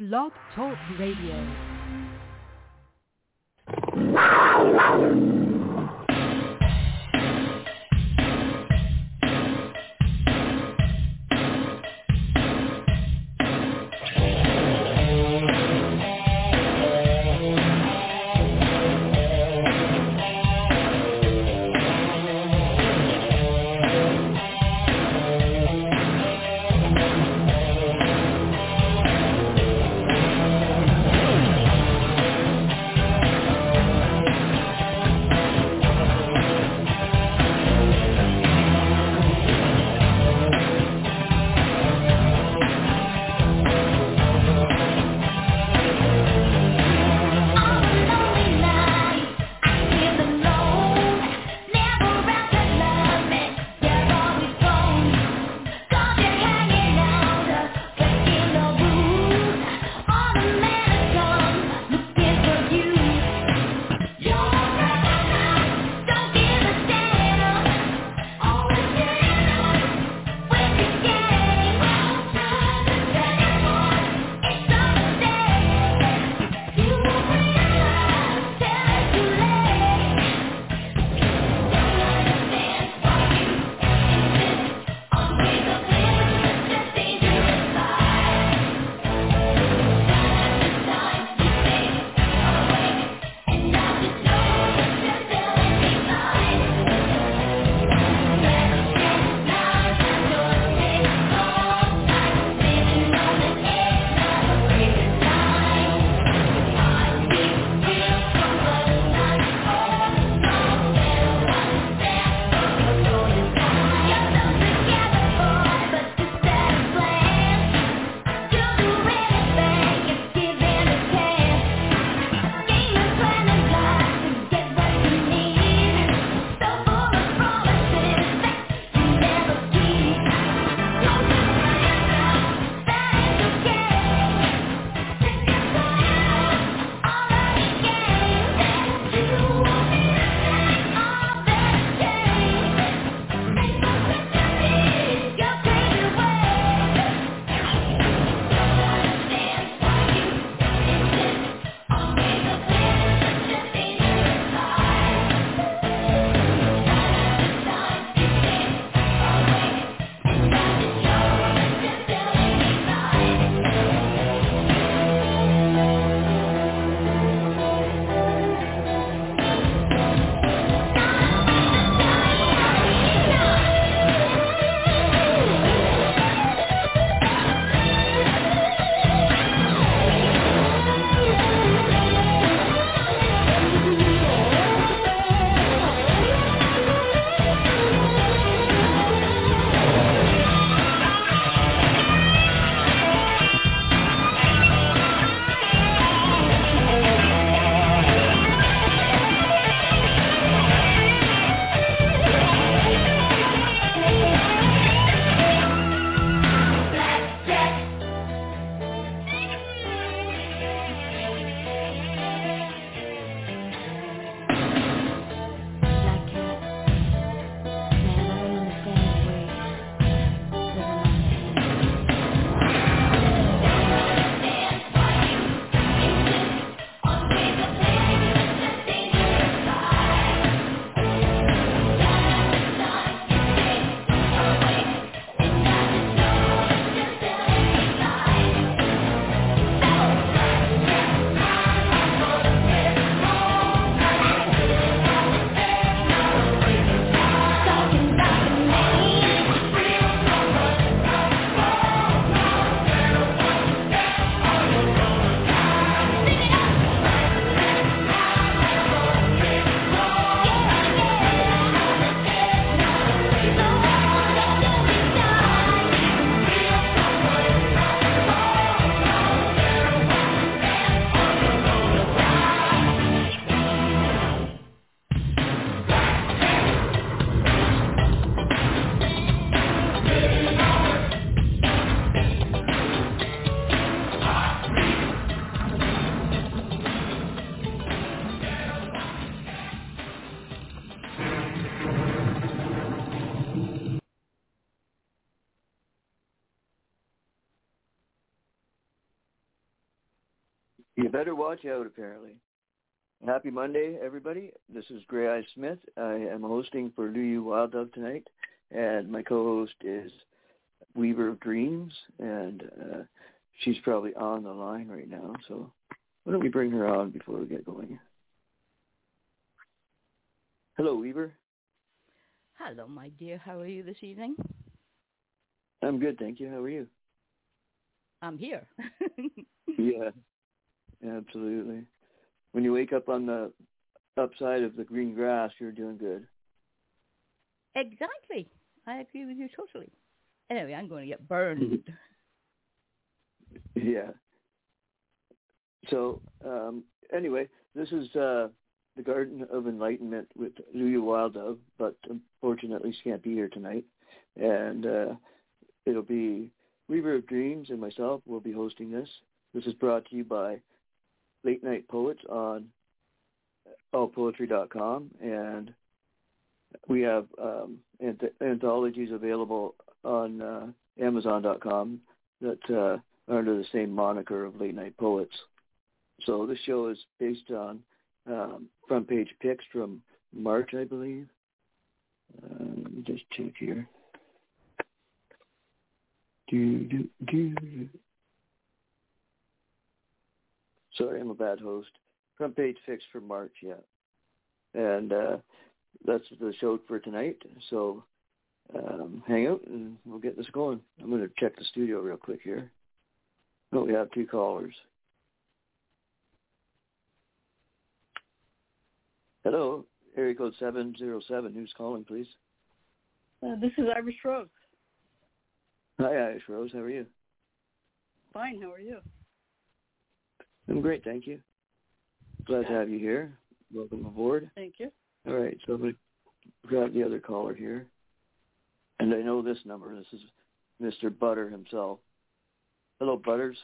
Blog Talk Radio. You better watch out, apparently. Happy Monday, everybody. This is Gray Eye Smith. I am hosting for Luyu Wild Dove tonight, and my co-host is Weaver of Dreams, and she's probably on the line right now, so why don't we bring her on before we get going? Hello, Weaver. Hello, my dear. How are you this evening? I'm good, thank you. How are you? I'm here. Yeah, absolutely. When you wake up on the upside of the green grass, you're doing good. Exactly. I agree with you totally. Anyway, I'm going to get burned. Yeah. So, anyway, this is the Garden of Enlightenment with Luyu Wild Dove, but unfortunately she can't be here tonight. And it'll be Weaver of Dreams and myself will be hosting this. This is brought to you by Late Night Poets on allpoetry.com, and we have anthologies available on amazon.com that are under the same moniker of Late Night Poets. So this show is based on front page pics from March, I believe. Let me just check here. Sorry, I'm a bad host. Front page pics for March, yeah. And that's the show for tonight. So hang out and we'll get this going. I'm going to check the studio real quick here. Oh, we have 2 callers. Hello, area code 707. Who's calling, please? This is Irish Rose. Hi, Irish Rose. How are you? Fine. How are you? I'm great, thank you. Glad to have you here. Welcome aboard. Thank you. All right, so I'm going to grab the other caller here. And I know this number. This is Mr. Butter himself. Hello, Butters.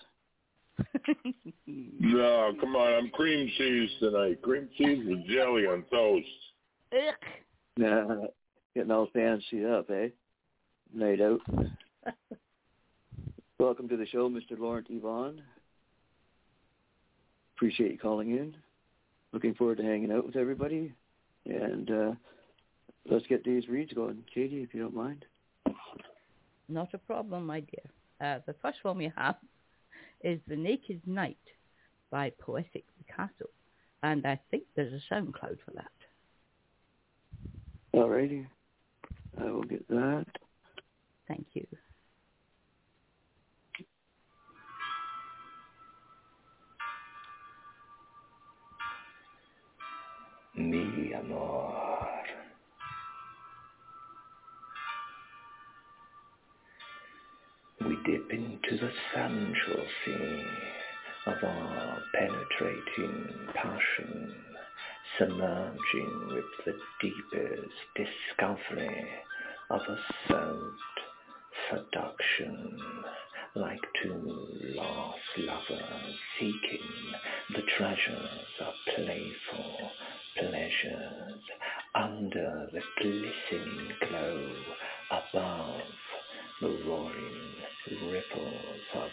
No, come on. I'm cream cheese tonight. Cream cheese with jelly on toast. Nah, getting all fancy up, eh? Night out. Welcome to the show, Mr. Laurent Yvonne. Appreciate you calling in. Looking forward to hanging out with everybody. And let's get these reads going. Katie, if you don't mind. Not a problem, my dear. The first one we have is The Naked Night by Poetic Picasso. And I think there's a SoundCloud for that. All righty. I will get that. Thank you. Mi amor. We dip into the sensual sea of our penetrating passion, submerging with the deepest discovery of assault, seduction, like two lost lovers seeking the treasures of playful pleasures under the glistening glow above the roaring ripples of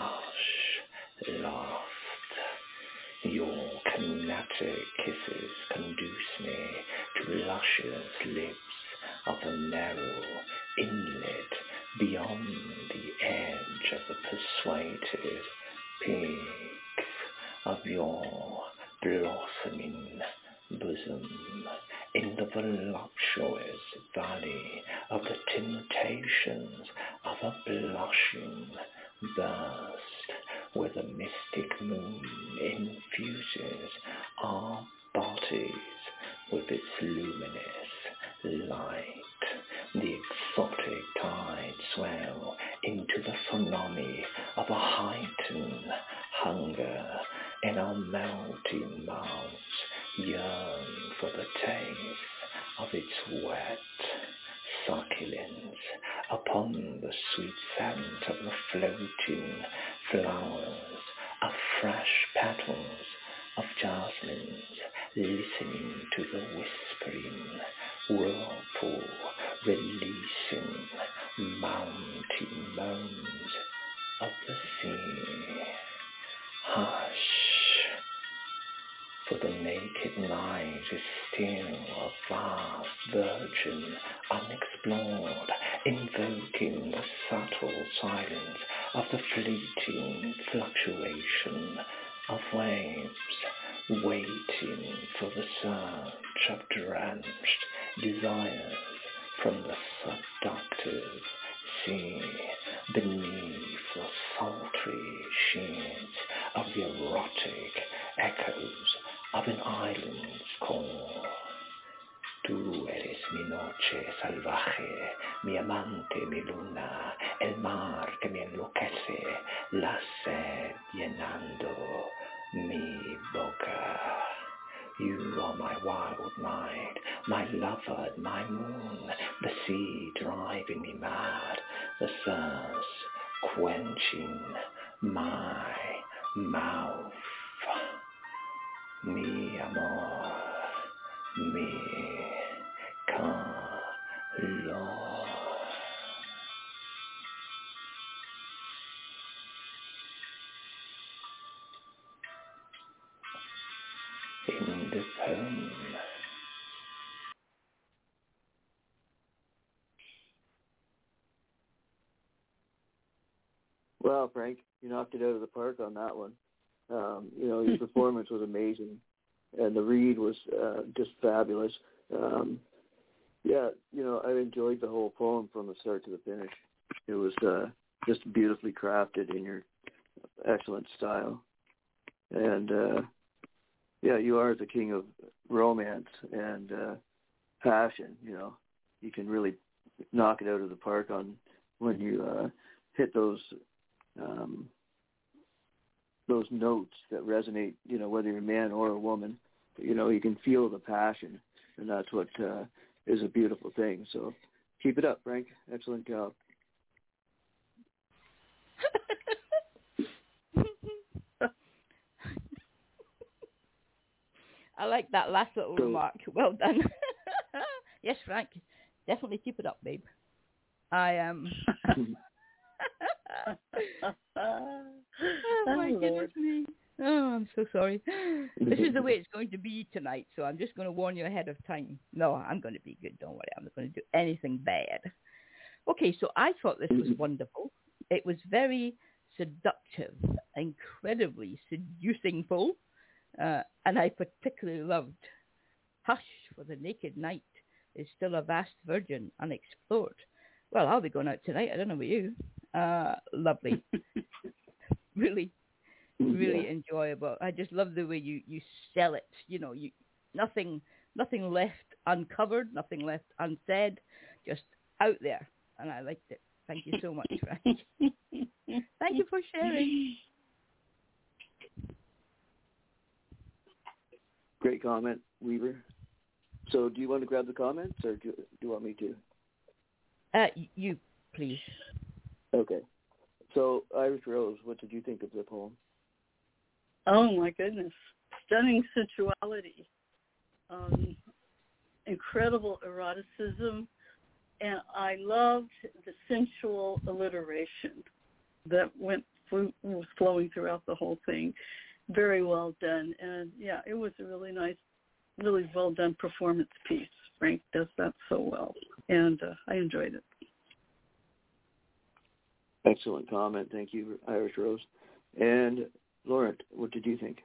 loft. Your kinetic kisses conduce me to luscious lips of a narrow inlet beyond the edge of the persuasive peaks of your blossoming bosom, in the voluptuous valley of the temptations of a blushing burst, where the mystic moon infuses our bodies with its luminous light. The exotic tides swell into the tsunami of a heightened hunger, and our melting mouths yearn for the taste of its wet succulence upon the sweet scent of the floating flowers, of fresh petals of jasmines, listening to the whispering whirlpool, releasing mounting moans of the sea. Hush, for the naked night is still a vast virgin unexplored, invoking the subtle silence of the fleeting fluctuation of waves, waiting for the surge of drenched desires from the seductive sea beneath the sultry sheets of the erotic echoes of an island's call. Tú eres mi noche salvaje, mi amante, mi luna, el mar que me enloquece, la sed llenando mi boca. You are my wild night, my lover, my moon, the sea driving me mad, the thirst quenching my mouth. Mi amor, mi calor. In the poem. Well, Frank, you knocked it out of the park on that one. Your performance was amazing, and the read was just fabulous. I enjoyed the whole poem from the start to the finish. It was just beautifully crafted in your excellent style. And, you are the king of romance and passion, You can really knock it out of the park on when you hit those notes that resonate, whether you're a man or a woman. You can feel the passion, and that's what is a beautiful thing. So keep it up, Frank. Excellent job. I like that last little remark. Well done. Yes, Frank. Definitely keep it up, babe. I am. Oh my goodness me. Oh, I'm so sorry. This is the way it's going to be tonight, so I'm just going to warn you ahead of time. No, I'm going to be good. Don't worry. I'm not going to do anything bad. Okay, so I thought this was wonderful. It was very seductive, incredibly seducingful, and I particularly loved Hush, for the naked night is still a vast virgin unexplored. Well, I'll be going out tonight. I don't know about you. Lovely. Really enjoyable. I just love the way you sell it. Nothing left uncovered, nothing left unsaid, just out there. And I liked it. Thank you so much, Frank. Thank you for sharing. Great comment, Weaver. So do you want to grab the comments, or do you want me to? You, please. Okay. So, Irish Rose, what did you think of the poem? Oh, my goodness. Stunning sensuality. Incredible eroticism. And I loved the sensual alliteration that was flowing throughout the whole thing. Very well done. And, it was a really nice, really well done performance piece. Frank does that so well. And I enjoyed it. Excellent comment. Thank you, Irish Rose. And Laurent, what did you think?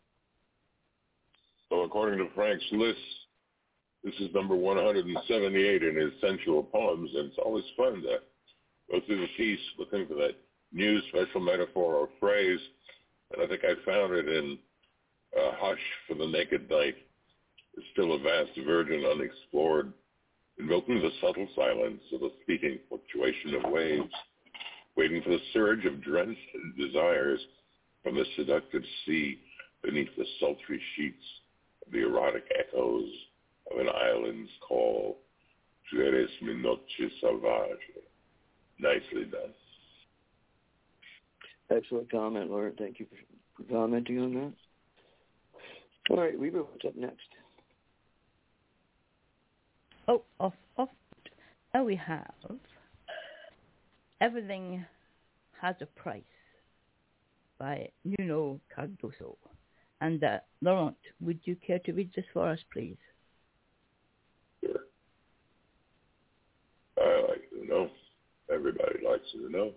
So according to Frank's list, this is number 178 in his sensual poems, and it's always fun to go through the piece looking for that new special metaphor or phrase, and I think I found it in Hush, for the naked night is still a vast virgin unexplored, invoking the subtle silence of the fleeting fluctuation of waves, waiting for the surge of drenched desires from the seductive sea beneath the sultry sheets of the erotic echoes of an island's call. Tu eres mi noche salvaje. Nicely done. Excellent comment, Laurent. Thank you for commenting on that. All right, Weaver, what's up next? Oh, off. Now we have Everything Has a Price by Nuno Cardoso. And Laurent, would you care to read this for us, please? Sure. I like to know. Everybody likes to know.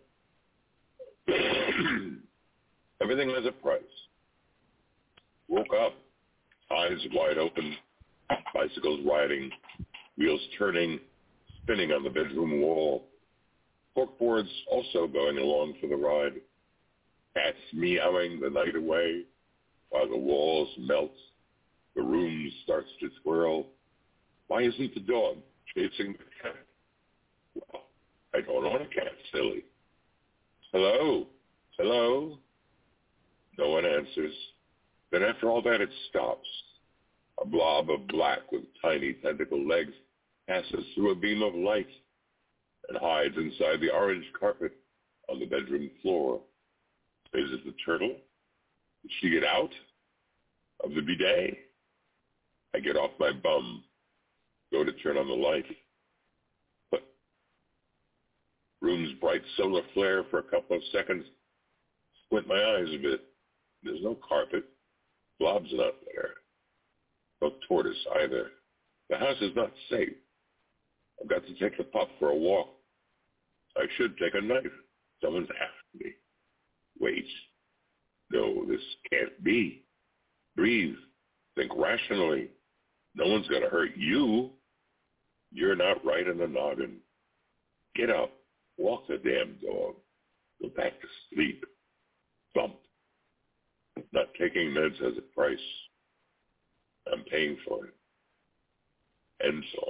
Everything has a price. Woke up, eyes wide open, bicycles riding, wheels turning, spinning on the bedroom wall. Corkboards also going along for the ride. Cats meowing the night away while the walls melt. The room starts to swirl. Why isn't the dog chasing the cat? Well, I don't own a cat, silly. Hello? Hello? No one answers. Then after all that, it stops. A blob of black with tiny tentacle legs passes through a beam of light and hides inside the orange carpet on the bedroom floor. Is it the turtle? Did she get out of the bidet? I get off my bum, go to turn on the light. But room's bright solar flare for a couple of seconds. Squint my eyes a bit. There's no carpet. Blob's not there. No tortoise either. The house is not safe. I've got to take the pup for a walk. I should take a knife. Someone's after me. Wait. No, this can't be. Breathe. Think rationally. No one's going to hurt you. You're not right in the noggin. Get up. Walk the damn dog. Go back to sleep. Bump. Not taking meds has a price. I'm paying for it. And so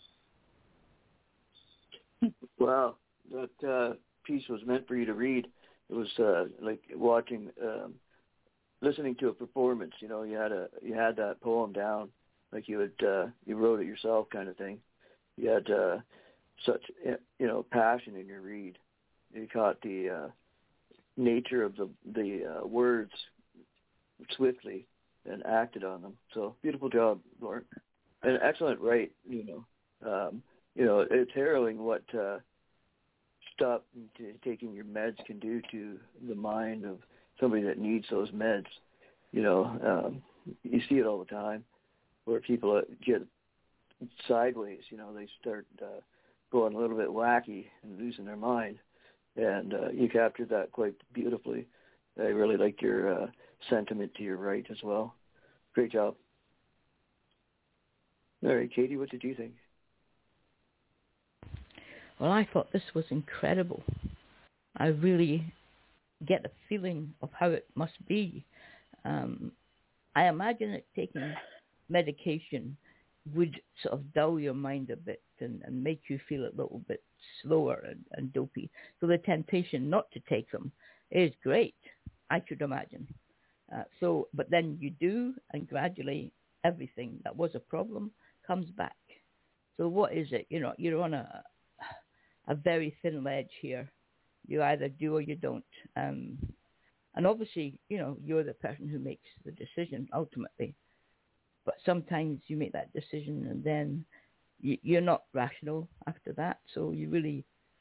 on. Wow, that piece was meant for you to read. It was like watching, listening to a performance. You know, you had that poem down, like you wrote it yourself, kind of thing. You had such passion in your read. You caught the nature of the words swiftly and acted on them. So beautiful job, Lauren. An excellent write. It's harrowing what stop taking your meds can do to the mind of somebody that needs those meds. You see it all the time where people get sideways. They start going a little bit wacky and losing their mind. And you captured that quite beautifully. I really liked your sentiment to your right as well. Great job. All right, Katie, what did you think? Well, I thought this was incredible. I really get a feeling of how it must be. I imagine that taking medication would sort of dull your mind a bit and make you feel a little bit slower and dopey. So the temptation not to take them is great, I should imagine. But then you do, and gradually everything that was a problem comes back. So what is it? You're on a very thin ledge here. You either do or you don't. And obviously, you're the person who makes the decision ultimately. But sometimes you make that decision and then you're not rational after that. So you really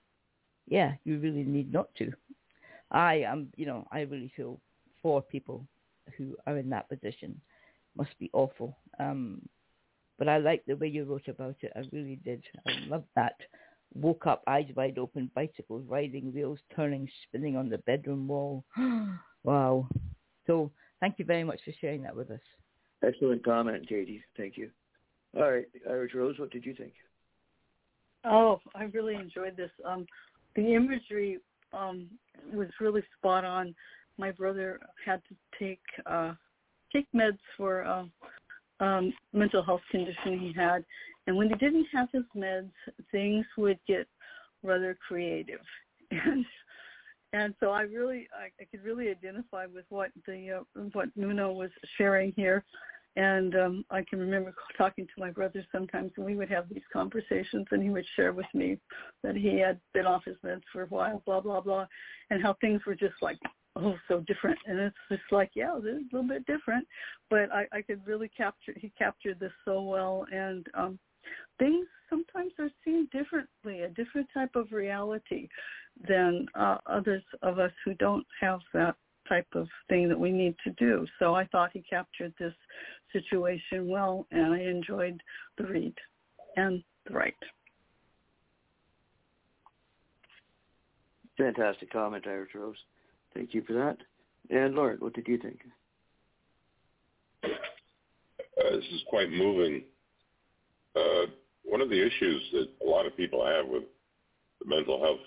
need not to. I really feel for people who are in that position. Must be awful. But I like the way you wrote about it. I really did. I loved that. Woke up, eyes wide open, bicycles riding, wheels turning, spinning on the bedroom wall. Wow. So thank you very much for sharing that with us. Excellent comment, Katie. Thank you. All right, Irish Rose, what did you think? Oh, I really enjoyed this. The imagery was really spot on. My brother had to take meds for a mental health condition he had, and when he didn't have his meds, things would get rather creative, and so I could really identify with what Nuno was sharing here. And I can remember talking to my brother sometimes, and we would have these conversations, and he would share with me that he had been off his meds for a while, blah, blah, blah, and how things were just like, so different. And it's just like, yeah, it's a little bit different. But I could really he captured this so well. And things sometimes are seen differently, a different type of reality than others of us who don't have that type of thing that we need to do. So I thought he captured this situation well, and I enjoyed the read and the write. Fantastic comment, Iris Rose. Thank you for that. And Lauren, what did you think? This is quite moving. One of the issues that a lot of people have with the mental health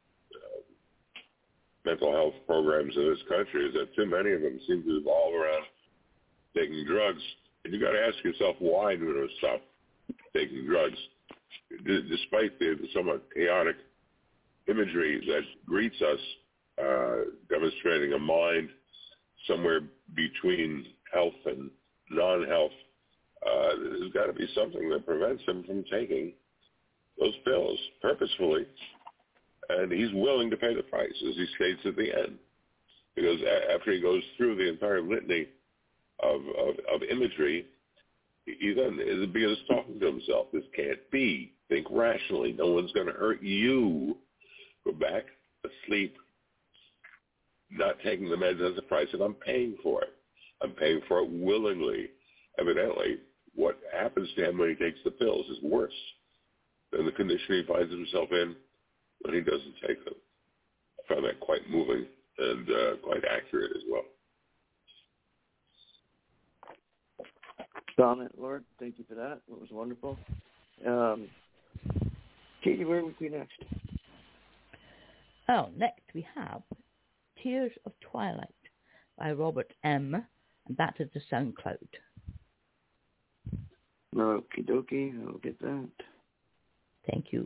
programs in this country is that too many of them seem to revolve around taking drugs. And you got to ask yourself, why do they stop taking drugs? Despite the somewhat chaotic imagery that greets us, demonstrating a mind somewhere between health and non-health, there's got to be something that prevents him from taking those pills purposefully. And he's willing to pay the price, as he states at the end. Because after he goes through the entire litany of imagery, he then begins talking to himself. This can't be. Think rationally. No one's going to hurt you. Go back, asleep, not taking the meds as a price, and I'm paying for it. I'm paying for it willingly. Evidently, what happens to him when he takes the pills is worse than the condition he finds himself in when he doesn't take them. I found that quite moving and quite accurate as well. Comment, Lord. Thank you for that. It was wonderful. Katie, where would we next? Oh, next we have Tears of Twilight by Robert M., and that is the SoundCloud. Okie dokie, I'll get that. Thank you.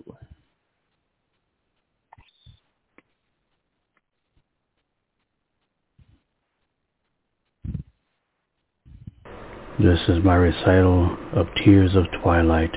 This is my recital of Tears of Twilight.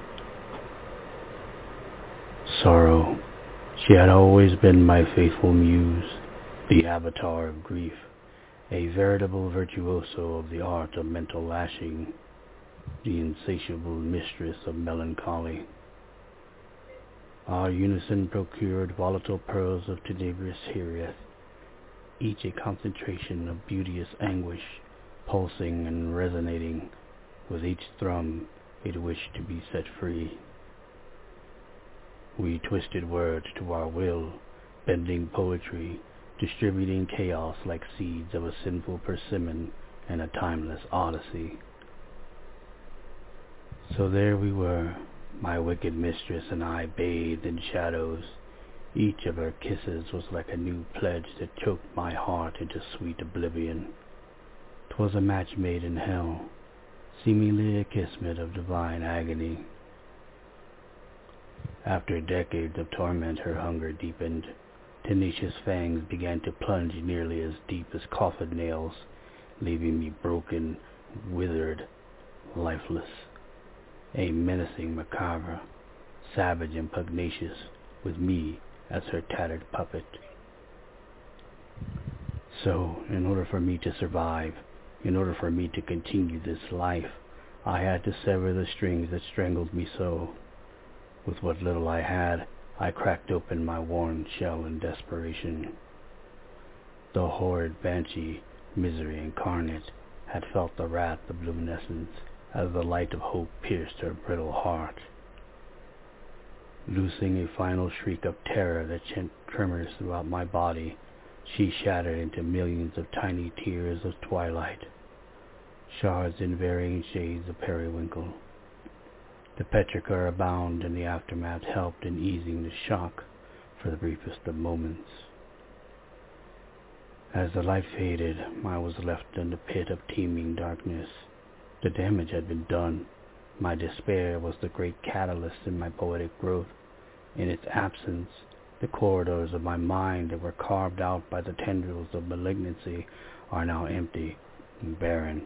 Sorrow. She had always been my faithful muse, the avatar of grief, a veritable virtuoso of the art of mental lashing, the insatiable mistress of melancholy. Our unison procured volatile pearls of tenebrous Heraeth, each a concentration of beauteous anguish, pulsing and resonating with each thrum it wished to be set free. We twisted words to our will, bending poetry, distributing chaos like seeds of a sinful persimmon and a timeless odyssey. So there we were, my wicked mistress and I bathed in shadows. Each of her kisses was like a new pledge that choked my heart into sweet oblivion. 'Twas a match made in hell, seemingly a kismet of divine agony. After decades of torment, her hunger deepened. Tenacious fangs began to plunge nearly as deep as coffin nails, leaving me broken, withered, lifeless. A menacing macabre, savage and pugnacious, with me as her tattered puppet. So, in order for me to survive, in order for me to continue this life, I had to sever the strings that strangled me so. With what little I had, I cracked open my worn shell in desperation. The horrid banshee, misery incarnate, had felt the wrath of luminescence as the light of hope pierced her brittle heart. Loosing a final shriek of terror that sent tremors throughout my body, she shattered into millions of tiny tears of twilight, shards in varying shades of periwinkle. The petrichor abound in the aftermath helped in easing the shock for the briefest of moments. As the light faded, I was left in the pit of teeming darkness. The damage had been done. My despair was the great catalyst in my poetic growth. In its absence, the corridors of my mind that were carved out by the tendrils of malignancy are now empty and barren.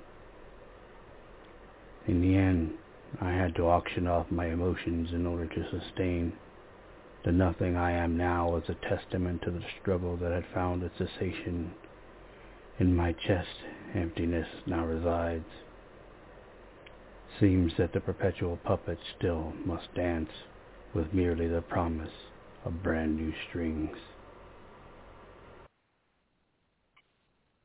In the end, I had to auction off my emotions in order to sustain. The nothing I am now was a testament to the struggle that had found its cessation. In my chest, emptiness now resides. Seems that the perpetual puppet still must dance with merely the promise of brand new strings.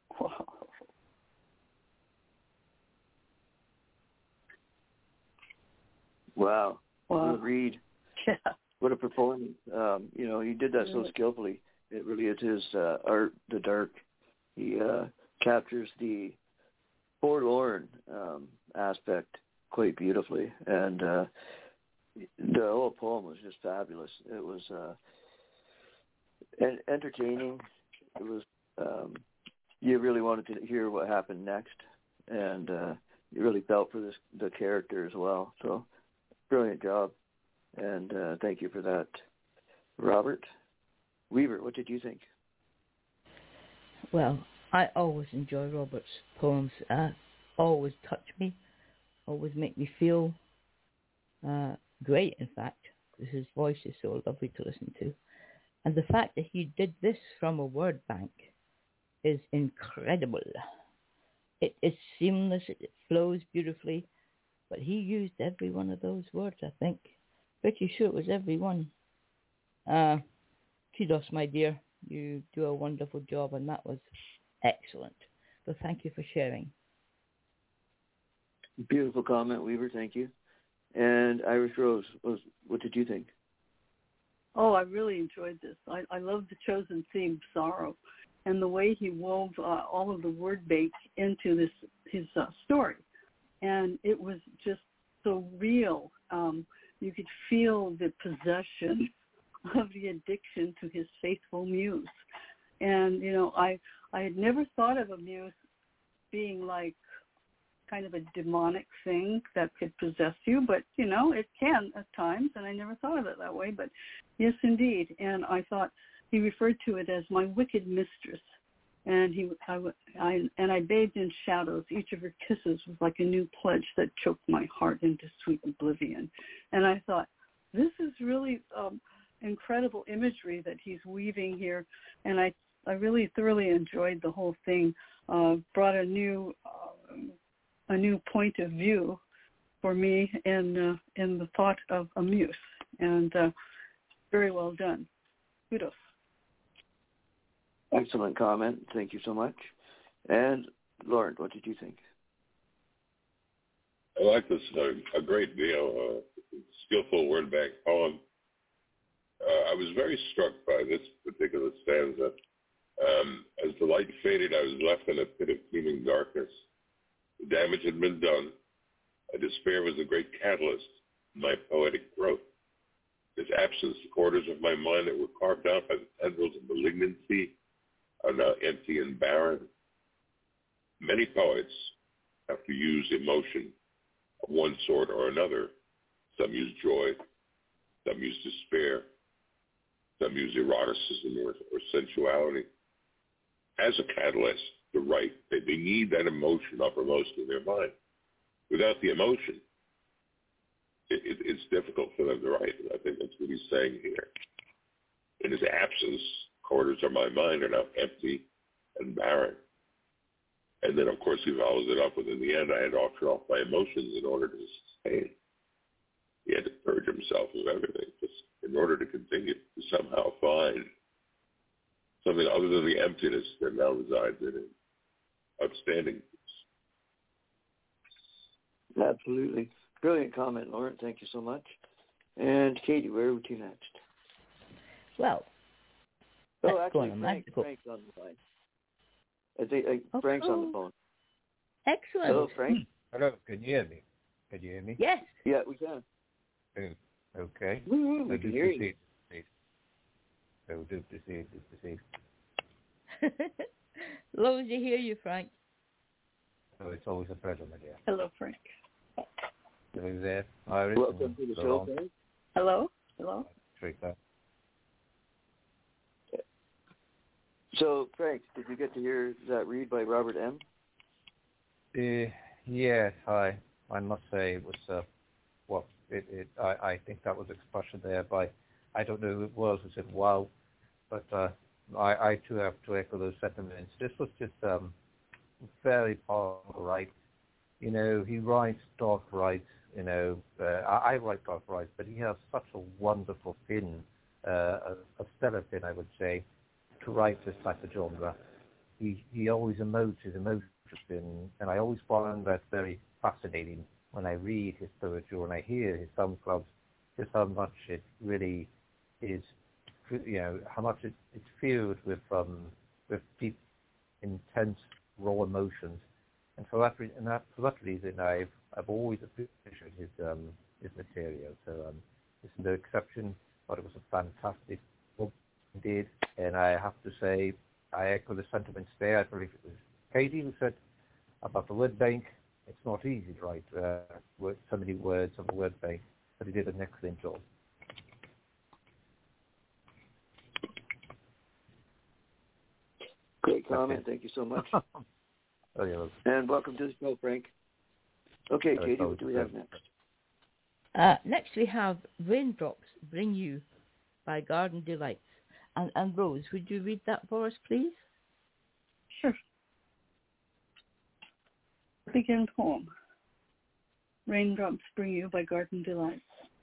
Wow. Wow. Reed. Yeah. What a performance. He did that so skillfully. It really is his art, the dark. He captures the forlorn aspect quite beautifully. And the whole poem was just fabulous. It was entertaining. It was, you really wanted to hear what happened next. And you really felt for the character as well. So, brilliant job. And thank you for that. Robert Weaver, what did you think? Well, I always enjoy Robert's poems. Always touch me, always make me feel great, in fact, because his voice is so lovely to listen to. And the fact that he did this from a word bank is incredible. It's seamless, it flows beautifully, but he used every one of those words, I think. Pretty sure it was every one. Kudos, my dear. You do a wonderful job, and that was excellent. So thank you for sharing. Beautiful comment, Weaver. Thank you. And Irish Rose, what did you think? Oh, I really enjoyed this. I love the chosen theme, sorrow, and the way he wove all of the word bank into his story. And it was just so real. You could feel the possession of the addiction to his faithful muse. And, I had never thought of a muse being like kind of a demonic thing that could possess you, but, it can at times, and I never thought of it that way, but yes, indeed. And I thought he referred to it as my wicked mistress. And I bathed in shadows. Each of her kisses was like a new pledge that choked my heart into sweet oblivion. And I thought, this is really incredible imagery that he's weaving here. And I really thoroughly enjoyed the whole thing. Brought a new point of view for me in the thought of a muse. And very well done. Kudos. Excellent comment. Thank you so much. And Lauren, what did you think? I like this a great deal. Skillful word bank poem. I was very struck by this particular stanza. As the light faded, I was left in a pit of teeming darkness. The damage had been done. Despair was a great catalyst in my poetic growth. This absence, the quarters of my mind that were carved out by the tendrils of malignancy are now empty and barren. Many poets have to use emotion of one sort or another. Some use joy, some use despair, some use eroticism or sensuality as a catalyst to write. They need that emotion uppermost in their mind. Without the emotion, it's difficult for them to write. And I think that's what he's saying here. In his absence, quarters of my mind are now empty and barren. And then, of course, he follows it up with, in the end, I had to auction off my emotions in order to sustain. He had to purge himself of everything just in order to continue to somehow find something other than the emptiness that now resides in him. Outstanding. Absolutely. Brilliant comment, Lauren. Thank you so much. And Katie, where would you next? Well, actually, Frank's on the line. I think Frank's on the phone. Excellent. Hello, Frank. Hello, can you hear me? Can you hear me? Yes. Yeah, we can. Okay. We can hear you. Proceed. Lovely to hear you, Frank. Oh, it's always a pleasure, my dear. Hello, Frank. Hello there, Iris. Welcome to the show, Frank. Hello. Trika. So, Frank, did you get to hear that read by Robert M.? Yes, I must say it was, I think that was expression there by, I don't know who it was, who said wow, but I too have to echo those sentiments. This was just very powerful, right? He writes dark rights, I write dark rights, but he has such a wonderful pen, a stellar pen, I would say, to write this type of genre. He always emotes his emotions, and I always find that very fascinating when I read his poetry, when I hear his Sound Clubs, just how much it really is, how much it's filled with deep, intense, raw emotions. And for that reason, I've always appreciated his material. So it's no exception, but it was a fantastic book indeed. And I have to say, I echo the sentiments there. I believe it was Katie who said about the word bank. It's not easy to write so many words on a word bank, but he did an excellent job. Great comment. Thank you so much. Oh, yeah. And welcome to the show, Frank. Okay, Katie, what do we have next? Next we have Raindrops Bring You by Garden Delights. And Rose, would you read that for us, please? Sure. Begin poem. Raindrops Bring You by Garden Delights.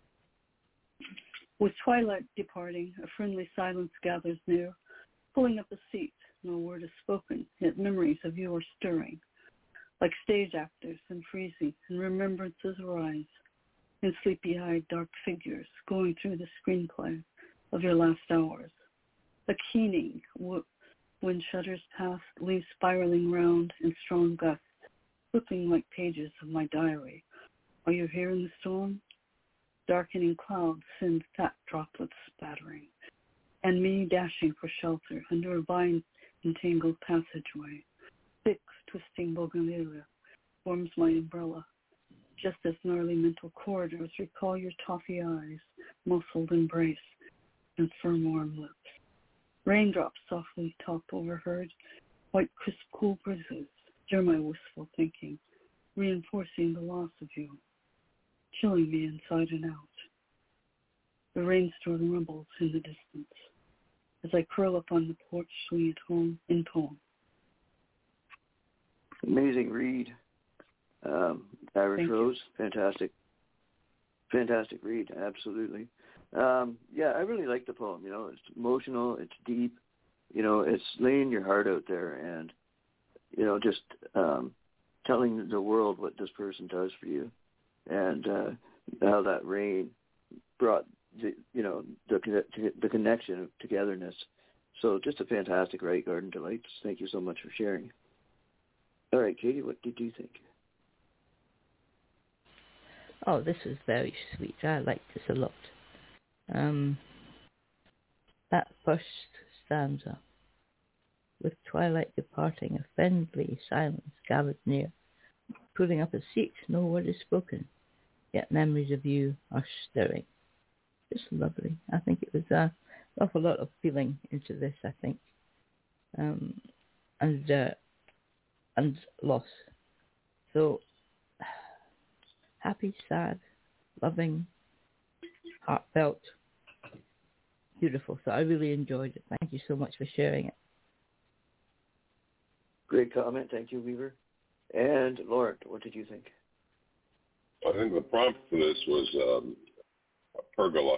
With twilight departing, a friendly silence gathers near. Pulling up a seat, no word is spoken, yet memories of you are stirring. Like stage actors and freezing, and remembrances arise. In sleepy-eyed dark figures going through the screenplay of your last hours. A keening wind shudders past, leaves spiraling round in strong gusts, flipping like pages of my diary. Are you hearing the storm? Darkening clouds send fat droplets spattering, and me dashing for shelter under a vine-entangled passageway. Thick, twisting bougainvillea forms my umbrella, just as gnarly mental corridors recall your toffee eyes, muscled embrace, and firm warm lips. Raindrops softly top overheard, white crisp cool breezes stir my wistful thinking, reinforcing the loss of you, chilling me inside and out. The rainstorm rumbles in the distance as I curl up on the porch swing at home in poem. Amazing read. Irish Rose, fantastic read, absolutely. Yeah, I really like the poem. It's emotional, it's deep, it's laying your heart out there, and just telling the world what this person does for you, and how that rain brought the connection of togetherness. So just a fantastic write, Garden Delights. Thank you so much for sharing. All right, Katie, what did you think? Oh, this was very sweet. I liked this a lot. That first stanza, with twilight departing, a friendly silence gathered near, pulling up a seat, no word is spoken, yet memories of you are stirring. Just lovely. I think it was an awful lot of feeling into this, I think, and loss. So happy, sad, loving, heartfelt, beautiful. So I really enjoyed it. Thank you so much for sharing it. Great comment. Thank you, Weaver. And Lauren, what did you think? I think the prompt for this was a pergola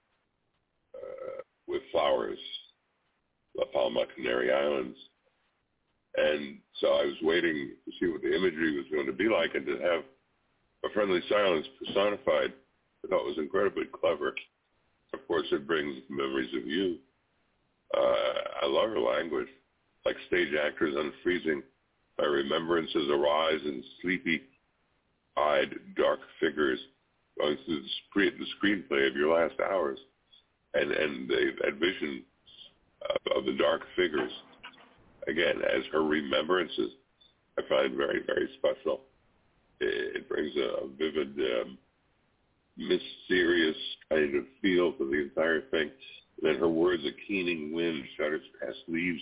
with flowers, La Palma, Canary Islands. And so I was waiting to see what the imagery was going to be like, and to have a friendly silence personified, I thought was incredibly clever. Of course, it brings memories of you. I love her language. Like stage actors unfreezing, my remembrances arise in sleepy-eyed dark figures going through the screenplay of your last hours. And that vision of the dark figures, again, as her remembrances, I find very, very special. It brings a vivid, mysterious kind of feel to the entire thing. And then her words, a keening wind shudders past leaves,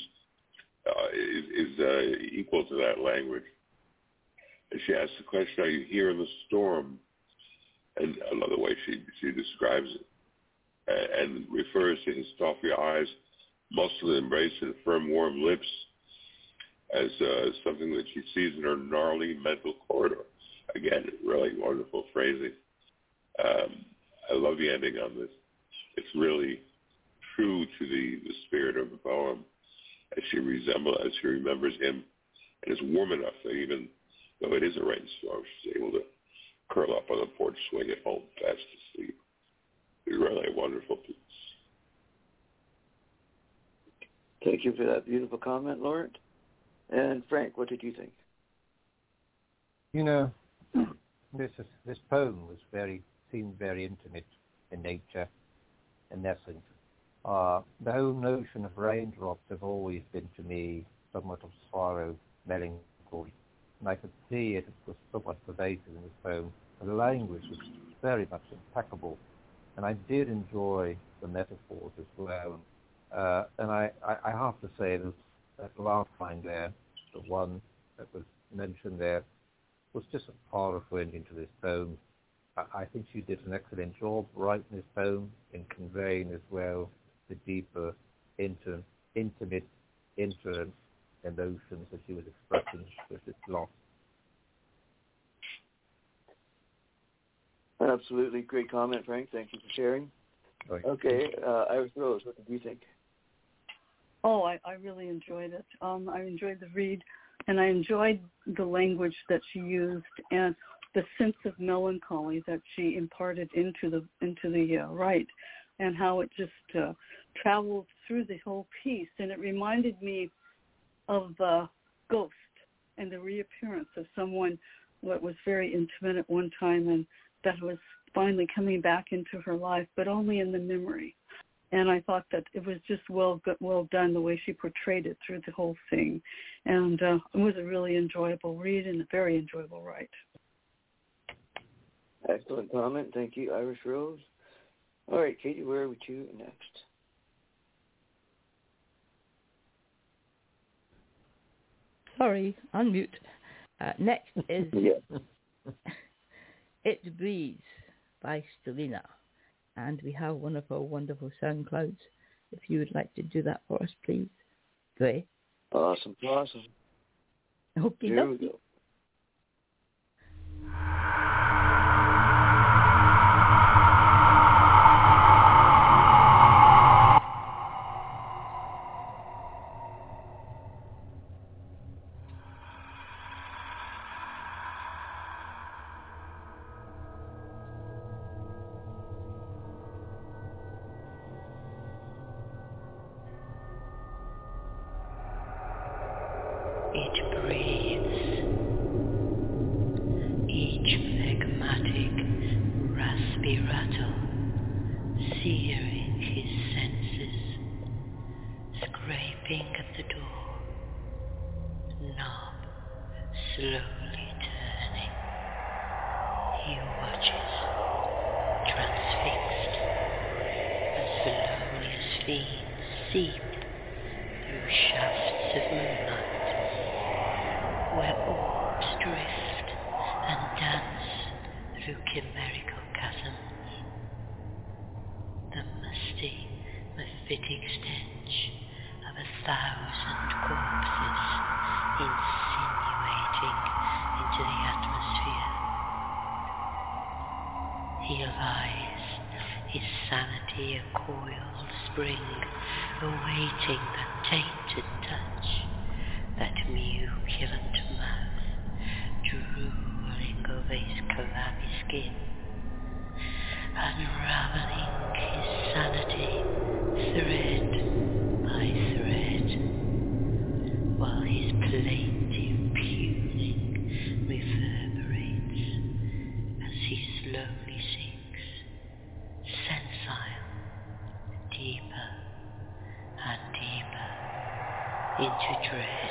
is equal to that language. And she asks the question, are you here in the storm? And I love the way she describes it, and refers to his toffee eyes, muscly embrace, and firm, warm lips as something that she sees in her gnarly mental corridor. Again, really wonderful phrasing. I love the ending on this. It's really true to the spirit of the poem, as she remembers him, and it's warm enough that even though it is a rainstorm, she's able to curl up on the porch swing at home fast asleep. It's really a wonderful piece. Thank you for that beautiful comment, Laurent. And Frank, what did you think? This poem seemed very intimate in nature, in essence. The whole notion of raindrops have always been to me somewhat of sorrow, melancholy, and I could see it was somewhat pervasive in this poem. The language was very much impeccable, and I did enjoy the metaphors as well. And I have to say that last line there, the one that was mentioned there, was just a powerful ending to this poem. I think she did an excellent job writing this poem and conveying as well the deeper, intimate emotions that she was expressing with this loss. Absolutely. Great comment, Frank. Thank you for sharing. Right. Okay, Iris Rose, what did you think? Oh, I really enjoyed it. I enjoyed the read, and I enjoyed the language that she used and the sense of melancholy that she imparted into the right, and how it just traveled through the whole piece. And it reminded me of Ghost and the reappearance of someone that was very intimate at one time and that was finally coming back into her life, but only in the memory. And I thought that it was just well done the way she portrayed it through the whole thing. And it was a really enjoyable read and a very enjoyable write. Excellent comment. Thank you, Iris Rose. All right, Katie, where are we to next? Sorry, unmute. Next is It Breathes by Stelina. And we have one of our wonderful sound clouds. If you would like to do that for us, please. Great. Awesome. Okay, Here we go. It breathes, each phlegmatic, raspy rattle, searing his senses, scraping at the door, knob slowly turning. He watches, transfixed, as felonious fiends seep through shafts of moonlight, where orbs drift and dance through chimerical chasms. The musty, mephitic stench of 1,000 corpses insinuating into the atmosphere. He lies, his sanity a coiled spring, awaiting that tainted touch, that muculent mouth drooling over his clammy skin, unraveling his sanity thread by thread, while his plaintive puling reverberates as he slowly sinks, sensile, deeper and deeper into dread.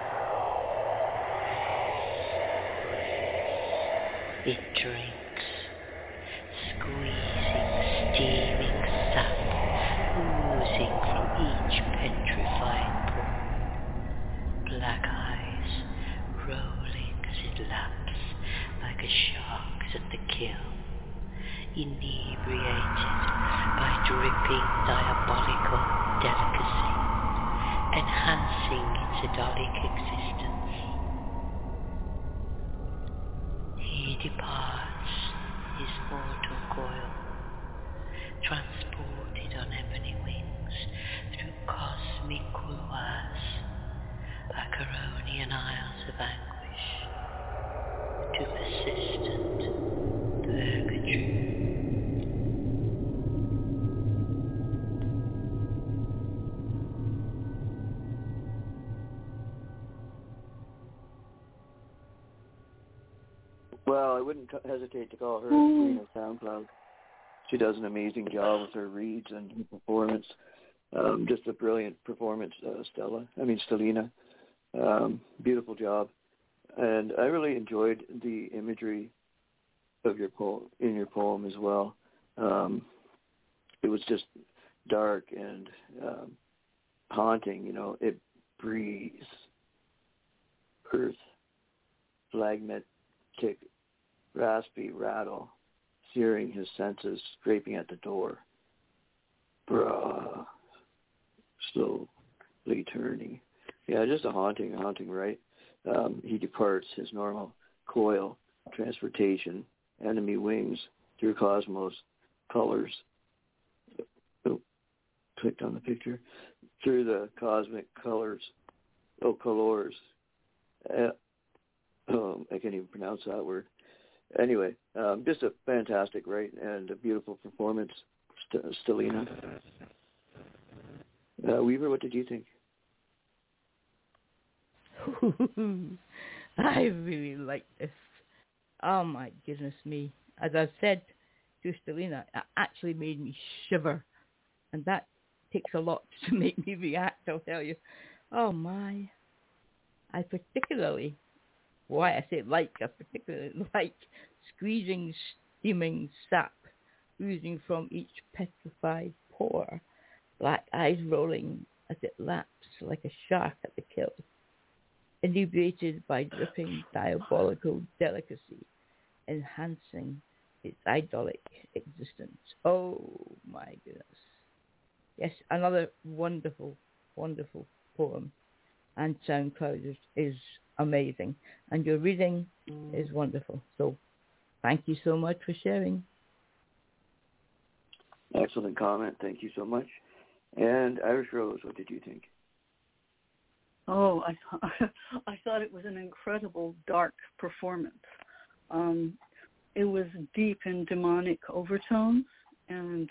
It drinks, squeezing steaming sap, oozing from each petrified pore. Black eyes rolling as it laps like a shark's at the kill, inebriated by dripping diabolical delicacy, enhancing its Adolic existence. He departs his mortal coil, transported on ebony wings through cosmic couloirs, Acheronian isles of anguish, to persistent, Well, I wouldn't hesitate to call her Queen of SoundCloud. She does an amazing job with her reads and her performance. Just a brilliant performance, Stellina. Beautiful job. And I really enjoyed the imagery of your poem as well. It was just dark and haunting. It breathes earth, flagmet, kick, raspy rattle, searing his senses, scraping at the door. Bruh, slowly turning. Yeah, just a haunting, right? He departs his normal coil, transportation, enemy wings through cosmos, colors. Oh, clicked on the picture. Through the cosmic colors. Colors. I can't even pronounce that word. Anyway, just a fantastic, right, and a beautiful performance, Stellina. Weaver, what did you think? I really like this. Oh my goodness me. As I've said to Stellina, it actually made me shiver. And that takes a lot to make me react, I'll tell you. Oh my. I particularly like squeezing steaming sap oozing from each petrified pore, black eyes rolling as it laps like a shark at the kill, inebriated by dripping diabolical delicacy, enhancing its idyllic existence. Oh my goodness. Yes, another wonderful, wonderful poem. And SoundCloud is amazing. And your reading is wonderful. So thank you so much for sharing. Excellent comment. Thank you so much. And Irish Rose, what did you think? Oh, I thought it was an incredible dark performance. It was deep in demonic overtones and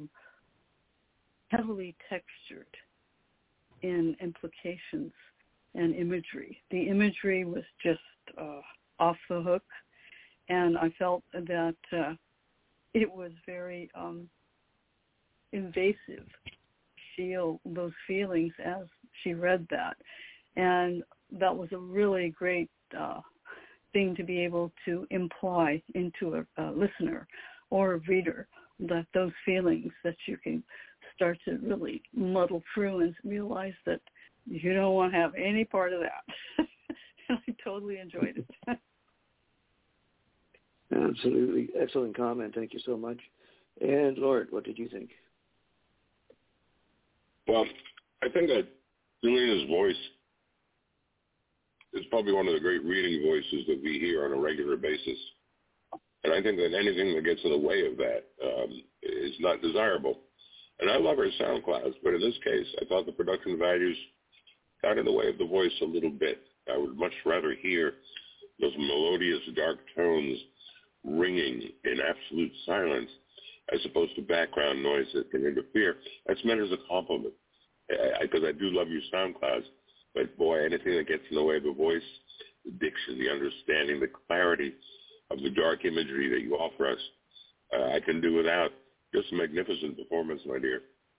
heavily textured in implications and imagery. The imagery was just off the hook, and I felt that it was very invasive. Feel those feelings as she read that, and that was a really great thing to be able to imply into a listener or a reader, that those feelings that you can start to really muddle through and realize that you don't want to have any part of that. And I totally enjoyed it. Absolutely. Excellent comment. Thank you so much. And Lord, what did you think? Well, I think that Stellina's voice is probably one of the great reading voices that we hear on a regular basis. And I think that anything that gets in the way of that is not desirable. And I love her SoundClouds, but in this case, I thought the production values got in the way of the voice a little bit. I would much rather hear those melodious dark tones ringing in absolute silence as opposed to background noise that can interfere. That's meant as a compliment, because I do love your SoundClouds, but boy, anything that gets in the way of the voice, the diction, the understanding, the clarity of the dark imagery that you offer us, I can do without. Just a magnificent performance, my dear.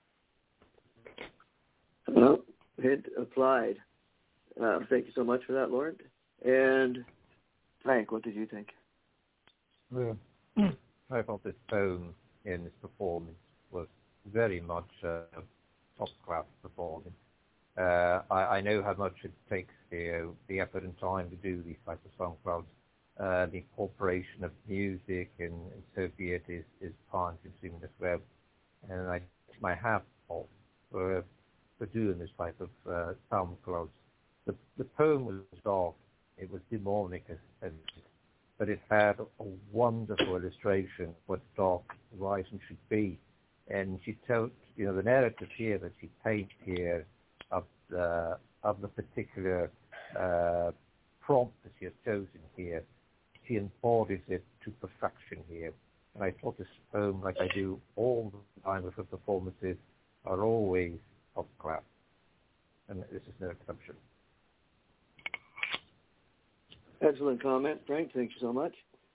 Well, hint applied. Thank you so much for that, Lord. And Frank, what did you think? Well, I thought this tone in this performance was very much top-class performance. I know how much it takes the effort and time to do these types of SoundClouds. The incorporation of music and so be it is time-consuming as well. And I take my hat off for doing this type of SoundClouds. The poem was dark, it was demonic, but it had a wonderful illustration of what dark writing should be. And she told, the narrative here that she paints here of the particular prompt that she has chosen here, she embodies it to perfection here. And I thought this poem, like I do all the time with her performances, are always top class. And this is no exception. Excellent comment, Frank. Thank you so much.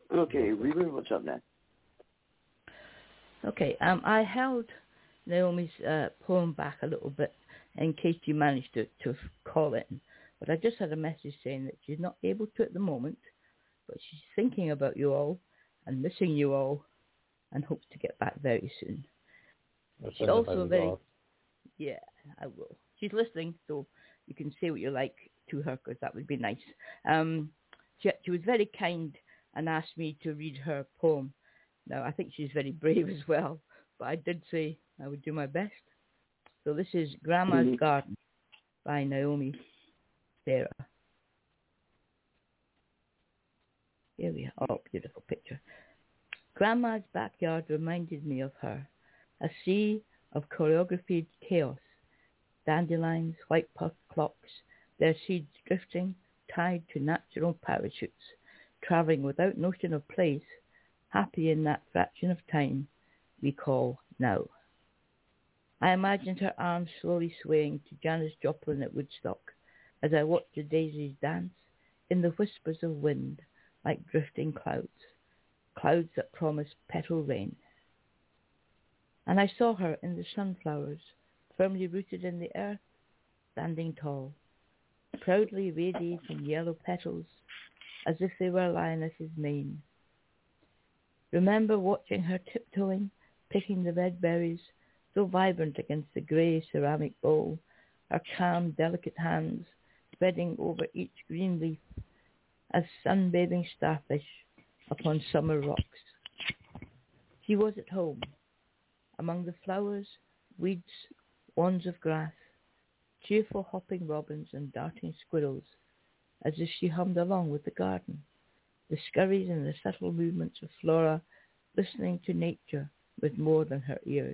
Okay, Reaver, what's up next? Okay, I held Naomi's poem back a little bit in case you managed to call in. But I just had a message saying that she's not able to at the moment, but she's thinking about you all and missing you all and hopes to get back very soon. She's also very... Yeah, I will. She's listening, so you can say what you like to her because that would be nice. She was very kind and asked me to read her poem. Now, I think she's very brave as well, but I did say I would do my best. So this is Grandma's Garden by Naomi Sarah. Here we are. Oh, beautiful picture. Grandma's backyard reminded me of her, a sea of choreographed chaos, dandelions, white puffed clocks, their seeds drifting, tied to natural parachutes, travelling without notion of place, happy in that fraction of time we call now. I imagined her arms slowly swaying to Janis Joplin at Woodstock as I watched the daisies dance in the whispers of wind like drifting clouds, clouds that promise petal rain. And I saw her in the sunflowers, firmly rooted in the earth, standing tall, proudly radiating yellow petals as if they were lioness's mane. Remember watching her tiptoeing, picking the red berries, so vibrant against the grey ceramic bowl, her calm, delicate hands spreading over each green leaf as sunbathing starfish upon summer rocks. She was at home, among the flowers, weeds, wands of grass, cheerful hopping robins and darting squirrels, as if she hummed along with the garden, the scurries and the subtle movements of Flora, listening to nature with more than her ears.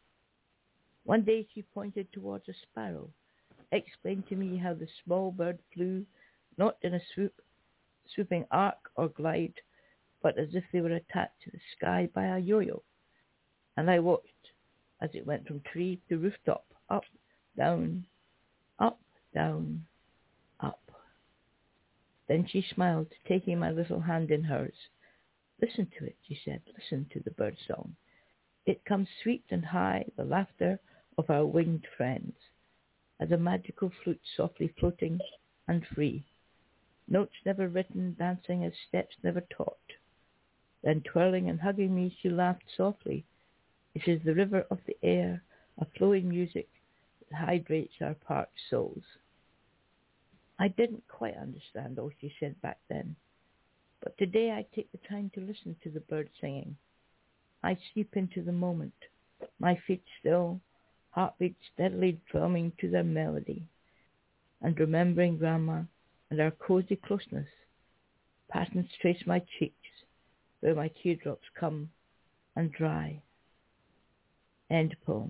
One day she pointed towards a sparrow, explained to me how the small bird flew, not in a swooping arc or glide, but as if they were attached to the sky by a yo-yo. And I watched as it went from tree to rooftop, up, down, up, down, up. Then she smiled, taking my little hand in hers. Listen to it, she said, listen to the bird song. It comes sweet and high, the laughter of our winged friends, as a magical flute softly floating and free. Notes never written, dancing as steps never taught. Then twirling and hugging me, she laughed softly. It is the river of the air, a flowing music that hydrates our parched souls. I didn't quite understand all she said back then, but today I take the time to listen to the birds singing. I sleep into the moment, my feet still, heartbeat steadily drumming to their melody, and remembering Grandma and our cozy closeness. Patterns trace my cheeks, where my teardrops come and dry. End poem.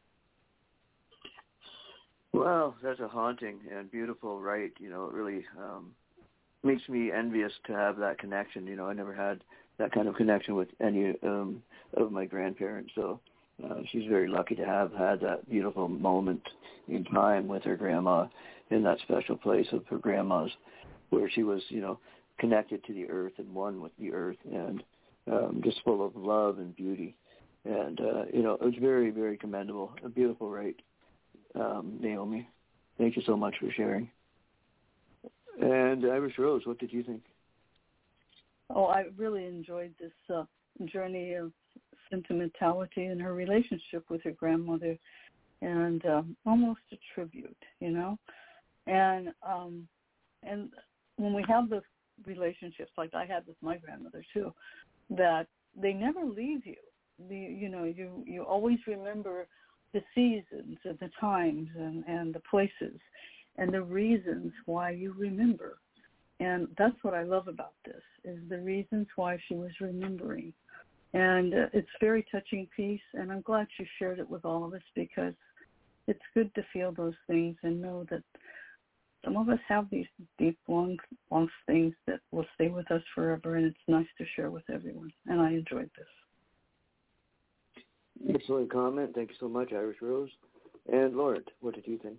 Well, that's a haunting and beautiful write. You know, it really makes me envious to have that connection. You know, I never had that kind of connection with any of my grandparents, so she's very lucky to have had that beautiful moment in time with her grandma in that special place of her grandma's, where she was, you know, connected to the earth and one with the earth, and just full of love and beauty. And, you know, it was very, very commendable. A beautiful write, Naomi. Thank you so much for sharing. And Irish Rose, what did you think? Oh, I really enjoyed this journey of sentimentality in her relationship with her grandmother, and almost a tribute, you know. And when we have those relationships, like I had with my grandmother too, that they never leave you. You always remember the seasons and the times and the places and the reasons why you remember. And that's what I love about this, is the reasons why she was remembering. And it's a very touching piece, and I'm glad she shared it with all of us, because it's good to feel those things and know that some of us have these deep, long things that will stay with us forever, and it's nice to share with everyone. And I enjoyed this. Excellent comment. Thank you so much, Irish Rose. And Lord, what did you think?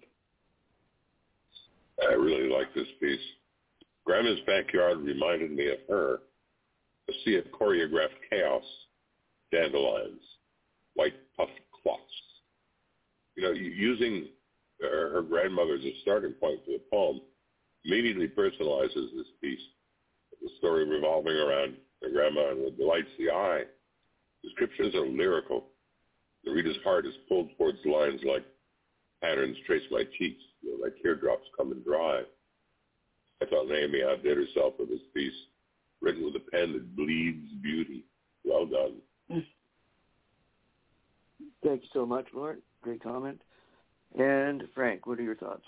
I really like this piece. Grandma's backyard reminded me of her. a sea of choreographed chaos, dandelions, white puffed cloths. Using her grandmother as a starting point for the poem immediately personalizes this piece. The story revolving around her grandma and what delights the eye. Descriptions are lyrical. The reader's heart is pulled towards lines like patterns trace my cheeks, like teardrops come and dry. I thought Naomi outdid herself with this piece, written with a pen that bleeds beauty. Well done. Thank you so much, Lord. Great comment. And Frank, what are your thoughts?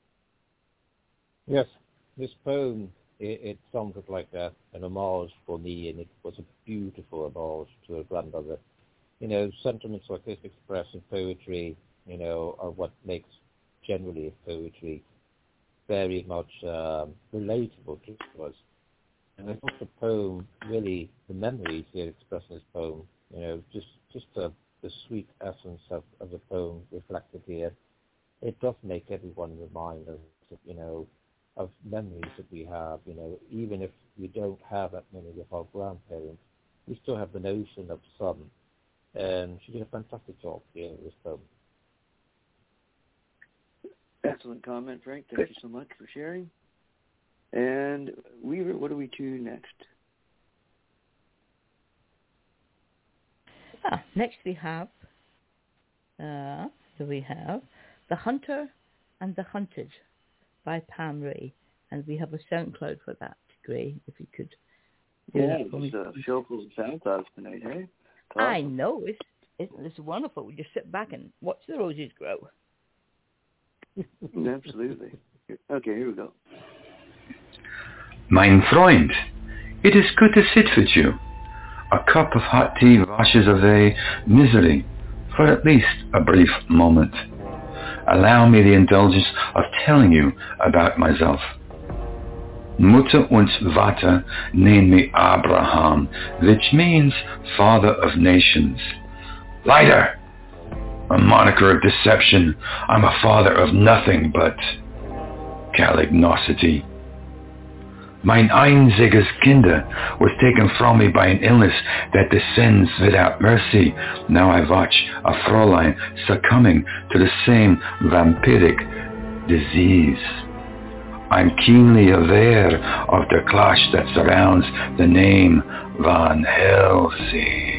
Yes, this poem, it sounded like an homage for me, and it was a beautiful homage to her grandmother. Sentiments like this expressed in poetry, are what makes generally poetry very much relatable to us. And I thought the poem, really, the memories here expressed in this poem, just the sweet essence of the poem reflected here, it does make everyone remind us, of memories that we have, even if we don't have that many with our grandparents, we still have the notion of some. And she did a fantastic job here in this poem. Excellent comment, Frank. Thank you so much for sharing. And Weaver, what do we do next? Next we have The Hunter and the Hunted by Pam Ray. And we have a SoundCloud for that, Gray, if you could. It's a show full of SoundClouds tonight, hey? Awesome. I know. It's wonderful. We just sit back and watch the roses grow. Absolutely. Okay, here we go. Mein Freund, it is good to sit with you. A cup of hot tea washes away misery for at least a brief moment. Allow me the indulgence of telling you about myself. Mutter und Vater nennen me Abraham, which means father of nations. Lighter! A moniker of deception. I'm a father of nothing but calignosity. Mein einziges Kinder was taken from me by an illness that descends without mercy. Now I watch a Fräulein succumbing to the same vampiric disease. I'm keenly aware of the clash that surrounds the name Van Helsing.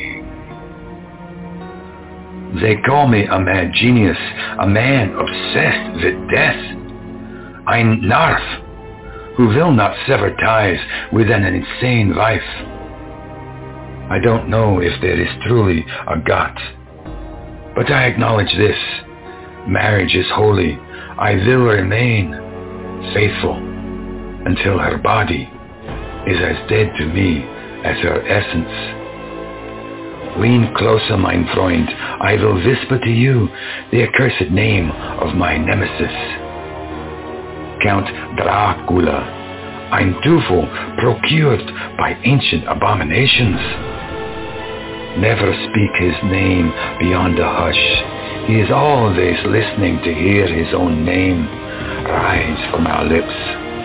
They call me a mad genius, a man obsessed with death. Ein Narf, who will not sever ties with an insane wife. I don't know if there is truly a God, but I acknowledge this. Marriage is holy. I will remain faithful until her body is as dead to me as her essence. Lean closer, mein Freund. I will whisper to you the accursed name of my nemesis. Count Dracula, ein Teufel procured by ancient abominations. Never speak his name beyond a hush. He is always listening to hear his own name rise from our lips.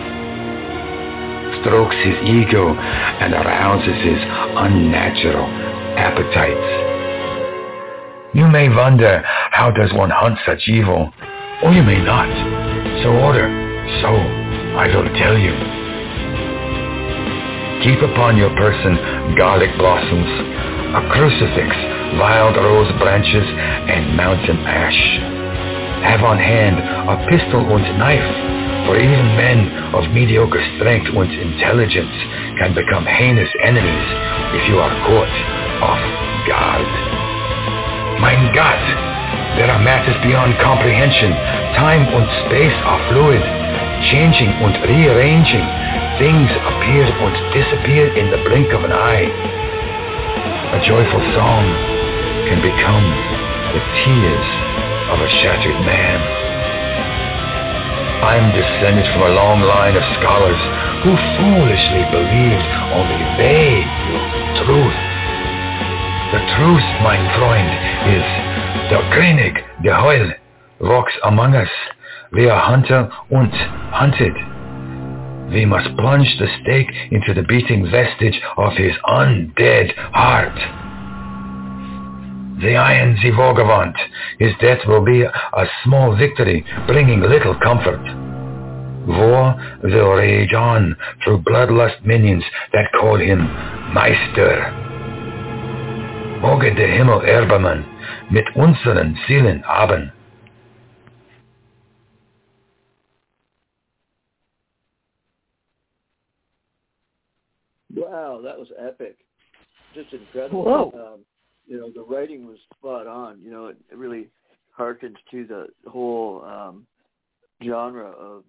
Strokes his ego and arouses his unnatural appetites. You may wonder, how does one hunt such evil? Or you may not. So order. So, I will tell you. Keep upon your person garlic blossoms, a crucifix, wild rose branches, and mountain ash. Have on hand a pistol and knife, for even men of mediocre strength and intelligence can become heinous enemies if you are caught off guard. Mein Gott, there are matters beyond comprehension. Time and space are fluid, changing and rearranging. Things appear and disappear in the blink of an eye. A joyful song can become the tears of a shattered man. I'm descended from a long line of scholars who foolishly believed only they knew truth. The truth, mein Freund, is der König, der Heul, walks among us. We are hunter und hunted. we must plunge the stake into the beating vestige of his undead heart. The Iron Zivogavant, his death will be a small victory, bringing little comfort. War will rage on through bloodlust minions that call him Meister. Moge der Himmel erbarmen mit unseren Seelen haben. Wow, that was epic. Just incredible. Whoa. The writing was spot on. It really harkens to the whole genre of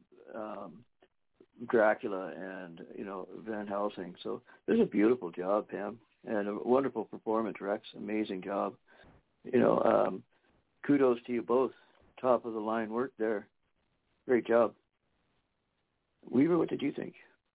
Dracula and, Van Helsing. So this is a beautiful job, Pam, and a wonderful performance, Rex. Amazing job. Kudos to you both. Top of the line work there. Great job. Weaver, what did you think?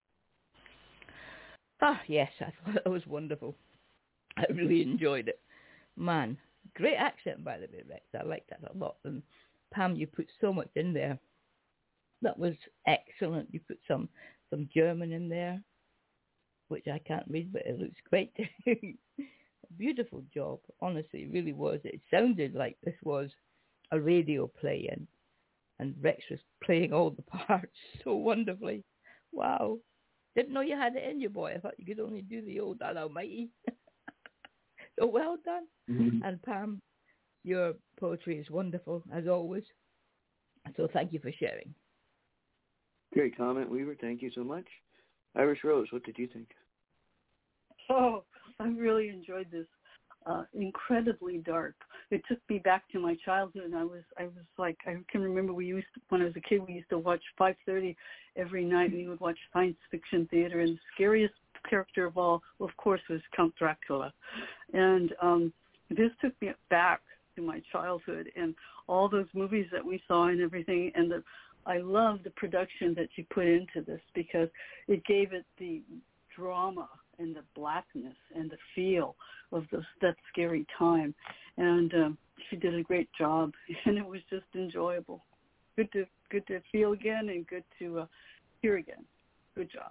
Yes, I thought it was wonderful. I really enjoyed it. Man, great accent, by the way, Rex. I liked that a lot. And Pam, you put so much in there. That was excellent. You put some German in there, which I can't read, but it looks great. Beautiful job. Honestly, it really was. It sounded like this was a radio play, and Rex was playing all the parts so wonderfully. Wow. Didn't know you had it in you, boy. I thought you could only do the old Almighty. So well done. Mm-hmm. And Pam, your poetry is wonderful, as always. So thank you for sharing. Great comment, Weaver. Thank you so much. Irish Rose, what did you think? Oh, I really enjoyed this. Incredibly dark. It took me back to my childhood, and I was like, I can remember when I was a kid, we used to watch 5:30 every night. We would watch science fiction theater, and the scariest character of all, of course, was Count Dracula. And this took me back to my childhood and all those movies that we saw and everything. And I love the production that you put into this, because it gave it the drama and the blackness and the feel of that scary time. And she did a great job, and it was just enjoyable. Good to feel again, and good to hear again. Good job.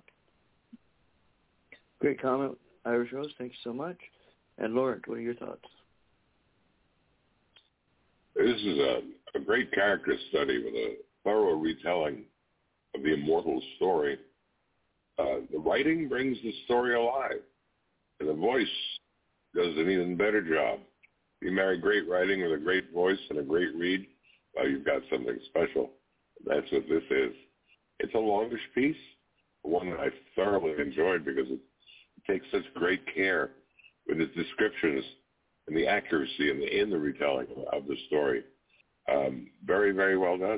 Great comment, Irish Rose. Thank you so much. And Laurent, what are your thoughts? This is a great character study with a thorough retelling of the immortal story. The writing brings the story alive, and the voice does an even better job. You marry great writing with a great voice and a great read, well, you've got something special. That's what this is. It's a longish piece, one that I thoroughly enjoyed because it takes such great care with its descriptions and the accuracy in the retelling of the story. Very, very well done.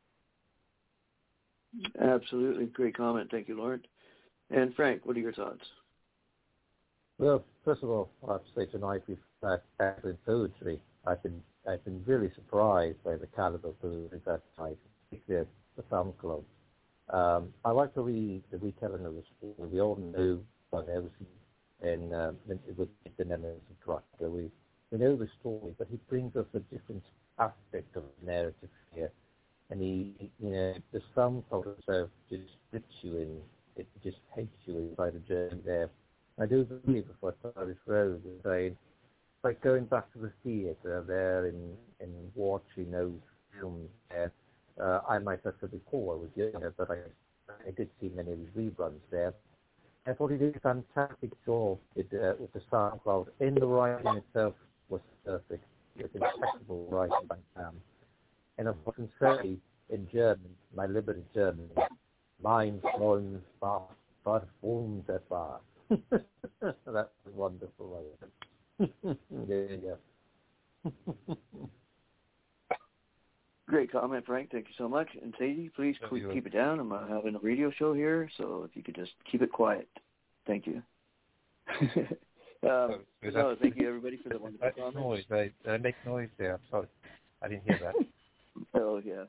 Absolutely. Great comment. Thank you, Laurent. And Frank, what are your thoughts? Well, first of all, I have to say tonight we've had excellent poetry. I've been really surprised by the caliber of poetry that night, particularly at the Film Club. I like to read the retelling of the story. We all know Van Helsing and with the Nemesis of Dracula. We know the story, but he brings us a different aspect of the narrative here. And the some culture just grips you in, it just takes you inside a journey there. I do believe what Irish Rose was saying, like going back to the theatre there and watching those films there. I might have said before I was younger, but I did see many of the reruns there. I thought he did a fantastic job with the SoundCloud. In the writing itself was perfect. It was impeccable writing by Pam. And I can say in German, my limited German, mein Freund war wunderbar. That's a wonderful way. Yeah. Great comment, Frank. Thank you so much. And Sadie, please keep it down. I'm having a radio show here, so if you could just keep it quiet. Thank you. Thank you, everybody, for the wonderful comments. I make noise there. I'm sorry. I didn't hear that. Oh, yeah.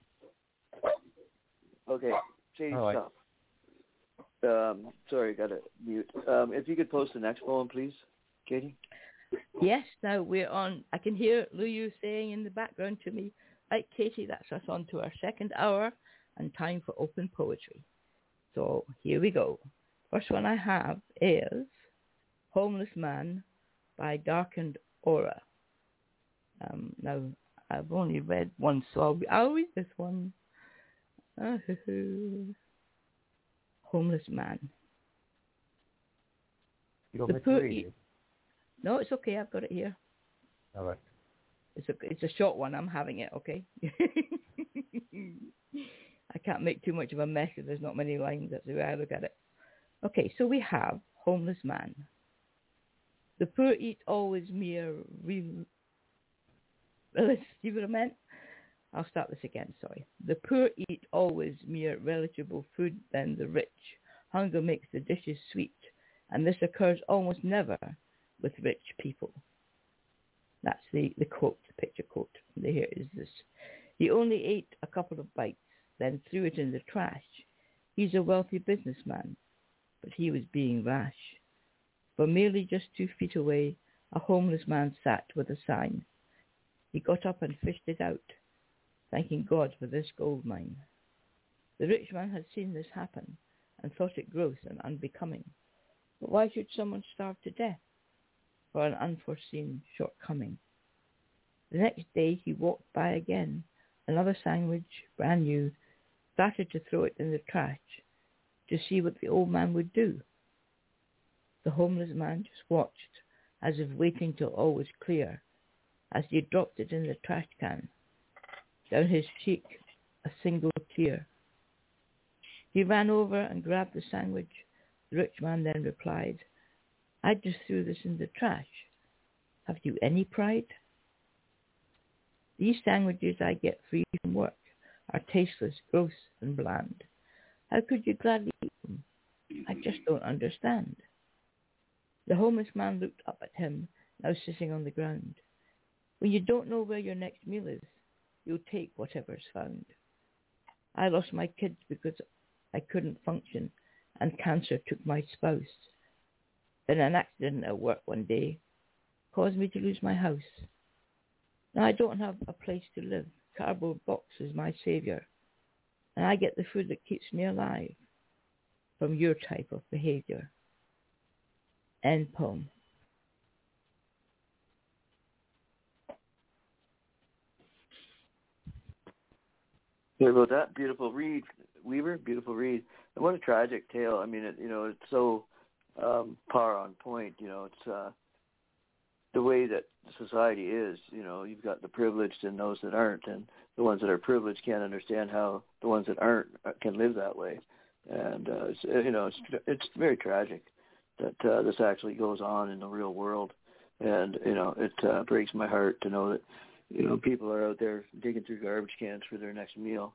Okay, Sadie, stop. Sorry, got to mute. If you could post the next poem, please, Katie. Yes, now we're on. I can hear Luyu saying in the background to me, right, Katie, that's us on to our second hour and time for open poetry. So here we go. First one I have is Homeless Man by Darkened Aura. Now, I've only read one, so I'll read this one. Homeless Man. You don't want me to read it? No, it's okay. I've got it here. All right. It's a short one. I'm having it, okay? I can't make too much of a mess if there's not many lines. That's the way I look at it. Okay, so we have Homeless Man. The poor eat always mere see what I meant? I'll start this again, sorry. The poor eat always mere relishable food than the rich. Hunger makes the dishes sweet, and this occurs almost never with rich people. That's the quote, the picture quote. Here is this. He only ate a couple of bites, then threw it in the trash. He's a wealthy businessman, but he was being rash. For merely just 2 feet away, a homeless man sat with a sign. He got up and fished it out, thanking God for this gold mine. The rich man had seen this happen and thought it gross and unbecoming. But why should someone starve to death for an unforeseen shortcoming? The next day he walked by again, another sandwich, brand new, started to throw it in the trash to see what the old man would do. The homeless man just watched, as if waiting till all was clear, as he dropped it in the trash can. Down his cheek, a single tear. He ran over and grabbed the sandwich. The rich man then replied, I just threw this in the trash. Have you any pride? These sandwiches I get free from work are tasteless, gross, and bland. How could you gladly eat them? I just don't understand. The homeless man looked up at him, now sitting on the ground. When you don't know where your next meal is, you'll take whatever's found. I lost my kids because I couldn't function, and cancer took my spouse. Then an accident at work one day caused me to lose my house. Now I don't have a place to live. Cardboard box is my savior, and I get the food that keeps me alive from your type of behavior. End poem. Hear about that? Beautiful read, Weaver. Beautiful read. And what a tragic tale. I mean, it's so par on point. It's the way that society is. You've got the privileged and those that aren't, and the ones that are privileged can't understand how the ones that aren't can live that way. And it's very tragic that this actually goes on in the real world. And it breaks my heart to know that people are out there digging through garbage cans for their next meal.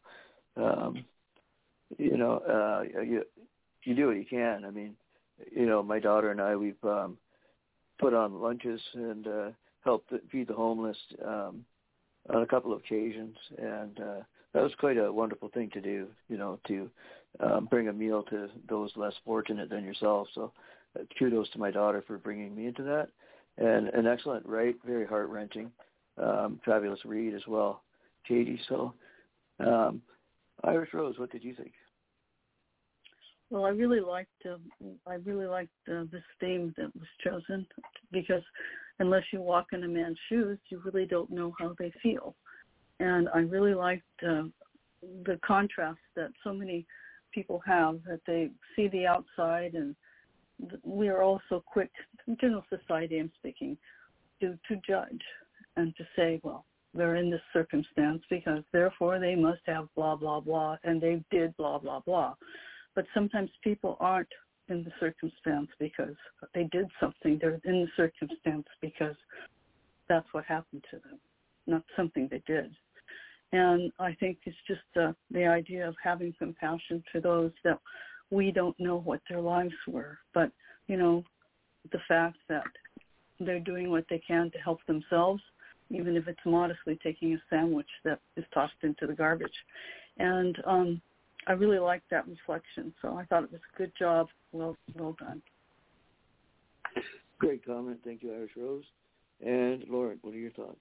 You do what you can. I mean, my daughter and I, we've put on lunches and helped feed the homeless on a couple of occasions, and that was quite a wonderful thing to do. To bring a meal to those less fortunate than yourself. So kudos to my daughter for bringing me into that, and an excellent write, very heart wrenching. Fabulous read as well, Katie. So, Irish Rose, what did you think? Well, I really liked this theme that was chosen, because unless you walk in a man's shoes, you really don't know how they feel. And I really liked the contrast that so many people have, that they see the outside, and we are all so quick, in general society I'm speaking, to judge and to say, well, they're in this circumstance because therefore they must have blah, blah, blah, and they did blah, blah, blah. But sometimes people aren't in the circumstance because they did something. They're in the circumstance because that's what happened to them, not something they did. And I think it's just the idea of having compassion for those that we don't know what their lives were. But, the fact that they're doing what they can to help themselves, even if it's modestly taking a sandwich that is tossed into the garbage. And I really liked that reflection. So I thought it was a good job. Well done. Great comment. Thank you, Irish Rose. And Lauren, what are your thoughts?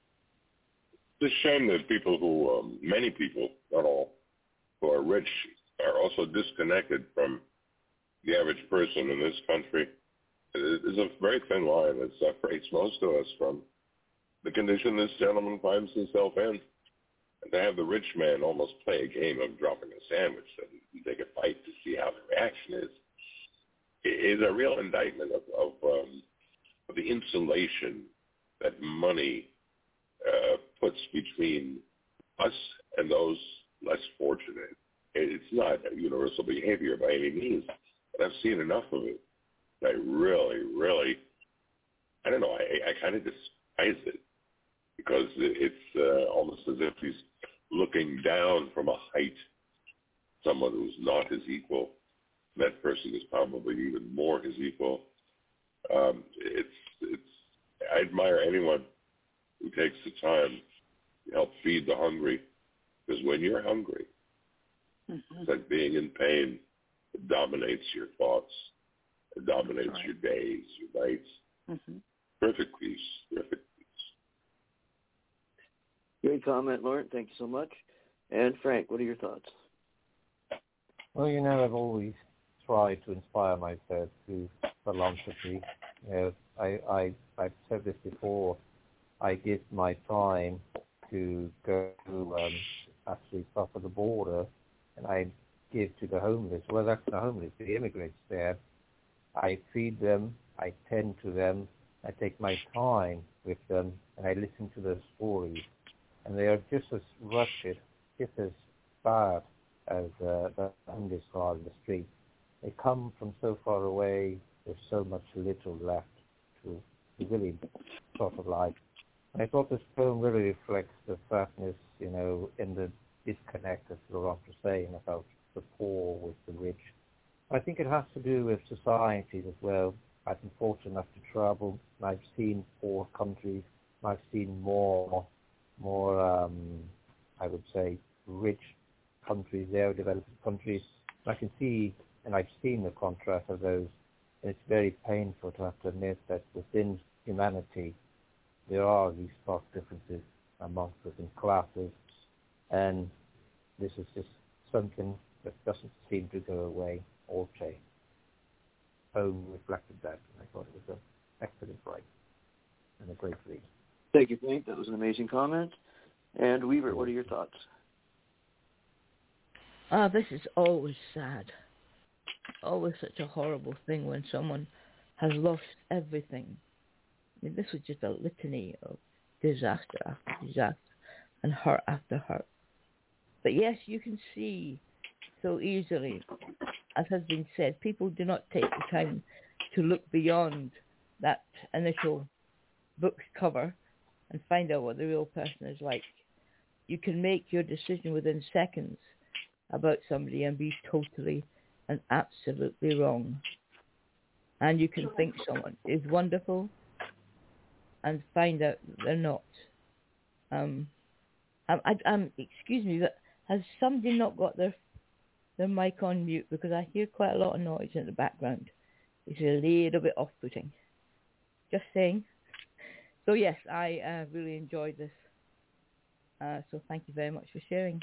It's a shame that many people, not all, who are rich are also disconnected from the average person in this country. There's a very thin line that separates most of us from the condition this gentleman finds himself in. And to have the rich man almost play a game of dropping a sandwich so he can take a bite to see how the reaction is a real indictment of the insulation that money puts between us and those less fortunate. It's not a universal behavior by any means, but I've seen enough of it. I really, I don't know, I kind of despise it because it's almost as if he's looking down from a height, someone who's not his equal. That person is probably even more his equal. I admire anyone who takes the time to help feed the hungry, because when you're hungry, it's like being in pain. It dominates your thoughts. It dominates your days, your nights. Perfect peace. Great comment, Lauren. Thank you so much. And Frank, what are your thoughts? Well, I've always tried to inspire myself through philanthropy. I've said this before. I give my time to go actually cross the border, and I give to the homeless. Well, that's the homeless, the immigrants there. I feed them, I tend to them, I take my time with them, and I listen to their stories. And they are just as wretched, just as bad as the homeless are in the street. They come from so far away, there's so much little left to really sort of life. And I thought this film really reflects the fatness, in the disconnect, as Laurent was saying, about the poor with the rich. I think it has to do with society as well. I've been fortunate enough to travel, and I've seen poor countries. I've seen more, I would say, rich countries, there, developed countries. I can see, and I've seen the contrast of those, and it's very painful to have to admit that within humanity, there are these stark differences amongst us in classes, and this is just something that doesn't seem to go away or change. Home reflected that, and I thought it was an excellent write and a great read. Thank you, Frank. That was an amazing comment. And Weaver, what are your thoughts? This is always sad. Always such a horrible thing when someone has lost everything. I mean, this was just a litany of disaster after disaster and hurt after hurt. But yes, you can see so easily, as has been said, people do not take the time to look beyond that initial book cover and find out what the real person is like. You can make your decision within seconds about somebody and be totally and absolutely wrong. And you can think someone is wonderful and find out they're not. Excuse me, but has somebody not got their mic on mute? Because I hear quite a lot of noise in the background. It's a little bit off-putting. Just saying. So yes, I really enjoyed this. So thank you very much for sharing.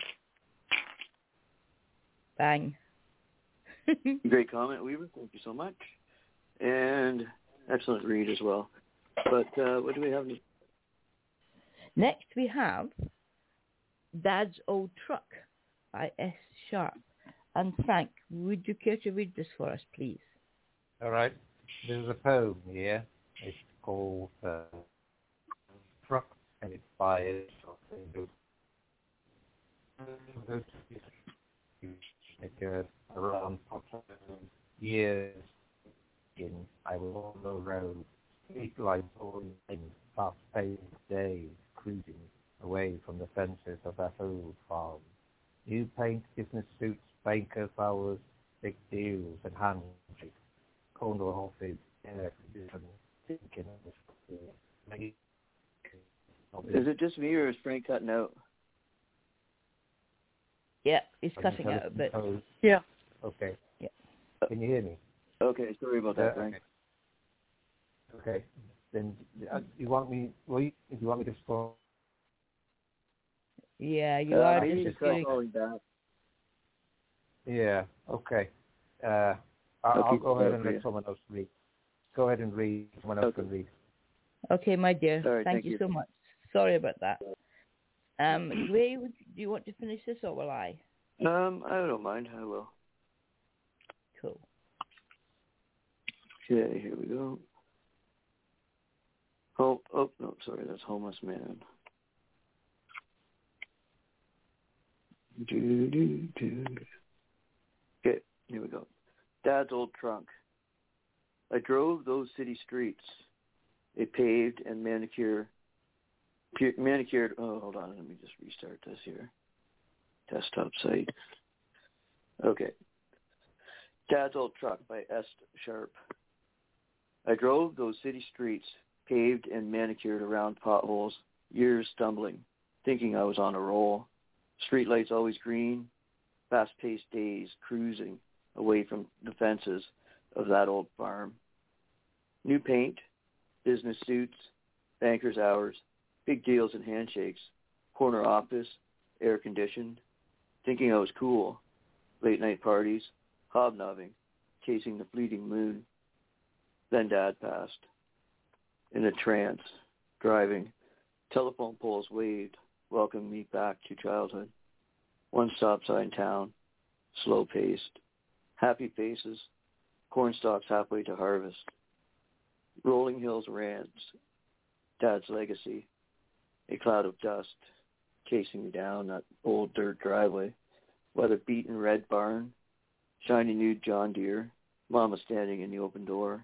Bang. Great comment, Weaver. Thank you so much. And excellent read as well. But what do we have? Next we have Dad's Old Truck by S. Sharp. And Frank, would you care to read this for us, please? All right. There's a poem here. It's called Truck, and it's by around years I was on the road, street lights on in fast-paced days, cruising away from the fences of that old farm. New paint, business suits, banker flowers, big deals and handshakes, corner office, thinking of this. Is it just me or is Frank cutting out? Yeah, he's cutting out a bit. Yeah. Okay. Yeah. Can you hear me? Okay, sorry about that, Frank. Okay. Then you want me? Well, you want me to start? Yeah, you are just calling back. Yeah. Okay. I'll go ahead and let someone else read. Go ahead and read. Someone else can read. Okay, my dear. All right, thank you so much. Sorry about that. Ray, do you want to finish this or will I? I don't mind. I will. Cool. Okay, here we go. Oh, no, sorry, that's Homeless Man. Okay, here we go. Dad's old trunk. I drove those city streets, a paved and manicured. Oh, hold on, let me just restart this here. Desktop site. Okay. Dad's Old Truck by S. Sharp. I drove those city streets, paved and manicured around potholes, years stumbling, thinking I was on a roll. Streetlights always green, fast-paced days cruising away from the fences of that old farm. New paint, business suits, banker's hours, big deals and handshakes, corner office, air-conditioned, thinking I was cool, late-night parties, hobnobbing, chasing the fleeting moon. Then Dad passed. In a trance, driving, telephone poles waved, welcoming me back to childhood. One stop sign town, slow-paced, happy faces, corn stalks halfway to harvest. Rolling hills rants, Dad's legacy, a cloud of dust chasing me down that old dirt driveway. Weather-beaten red barn, shiny new John Deere, Mama standing in the open door.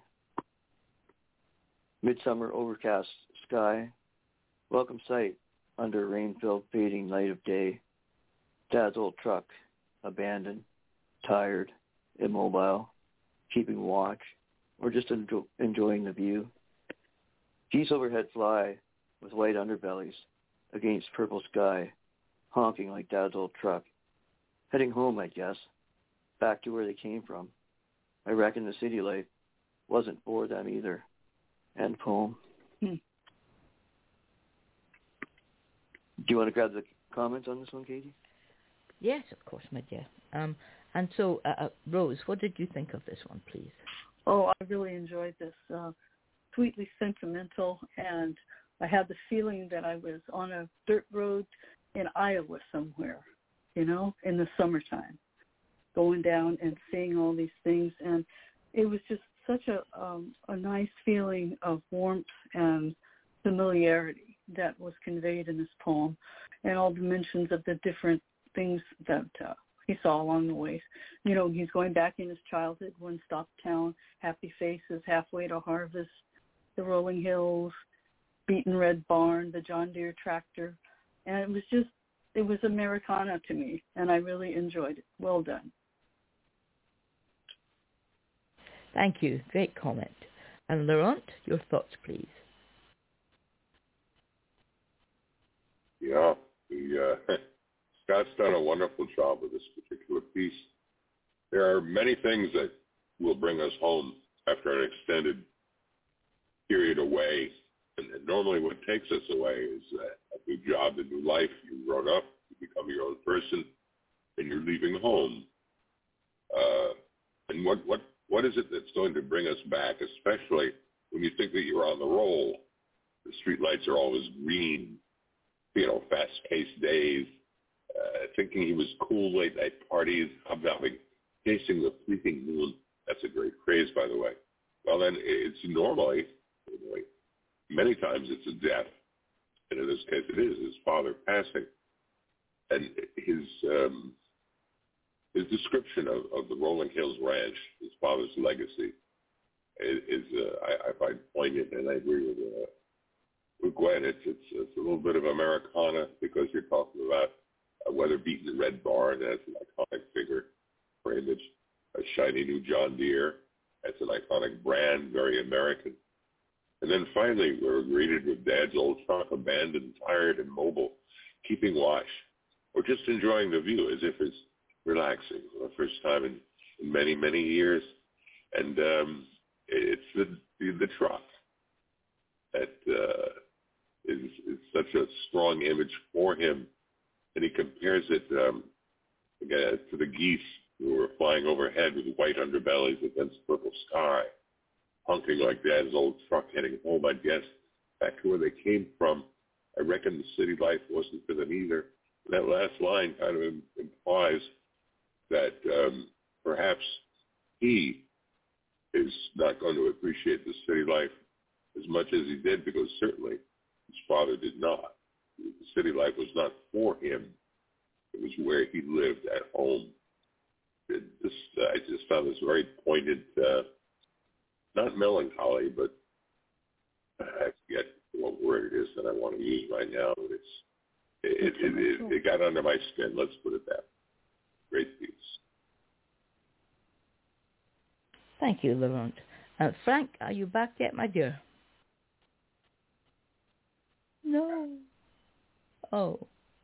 Midsummer overcast sky, welcome sight under a rain-filled fading light of day. Dad's old truck, abandoned, tired, immobile, keeping watch, or just enjoying the view. Geese overhead fly with white underbellies against purple sky, honking like Dad's old truck. Heading home, I guess, back to where they came from. I reckon the city life wasn't for them either. End poem. Do you want to grab the comments on this one, Katie? Yes, of course, my dear. And so, Rose, what did you think of this one, please? Oh, I really enjoyed this. Sweetly sentimental, and I had the feeling that I was on a dirt road in Iowa somewhere, in the summertime, going down and seeing all these things. And it was just such a nice feeling of warmth and familiarity that was conveyed in this poem, and all the mentions of the different things that he saw along the way. He's going back in his childhood, one stop town, happy faces, halfway to harvest, the rolling hills, beaten red barn, the John Deere tractor. And it was Americana to me, and I really enjoyed it. Well done. Thank you. Great comment. And Laurent, your thoughts, please. Yeah, Scott's done a wonderful job with this particular piece. There are many things that will bring us home after an extended period away. And normally what takes us away is a new job, a new life. You grown up, you become your own person, and you're leaving home. And what is it that's going to bring us back, especially when you think that you're on the roll? The streetlights are always green, fast-paced days, thinking he was cool, late-night parties, hobnobbing, chasing the fleeting moon. That's a great phrase, by the way. Well, then it's normally, many times it's a death, and in this case it is his father passing. And his description of the Rolling Hills Ranch, his father's legacy, is I find poignant, and I agree with Gwen. It's a little bit of Americana because you're talking about a weather-beaten red barn as an iconic figure or image, a shiny new John Deere as an iconic brand, very American. And then finally, we're greeted with Dad's old truck, abandoned, tired, and mobile, keeping watch, or just enjoying the view as if it's relaxing for the first time in many, many years. And it's the truck that is such a strong image for him. And he compares it, again, to the geese We were flying overhead with white underbellies against purple sky, honking like Dad's old truck heading home, I guess, back to where they came from. I reckon the city life wasn't for them either. That last line kind of implies that perhaps he is not going to appreciate the city life as much as he did, because certainly his father did not. The city life was not for him. It was where he lived at home. I just found this very pointed, not melancholy, but I forget what word it is that I want to use right now. But it got under my skin. Let's put it that way. Great piece. Thank you, Laurent. Frank, are you back yet, my dear? No. Oh.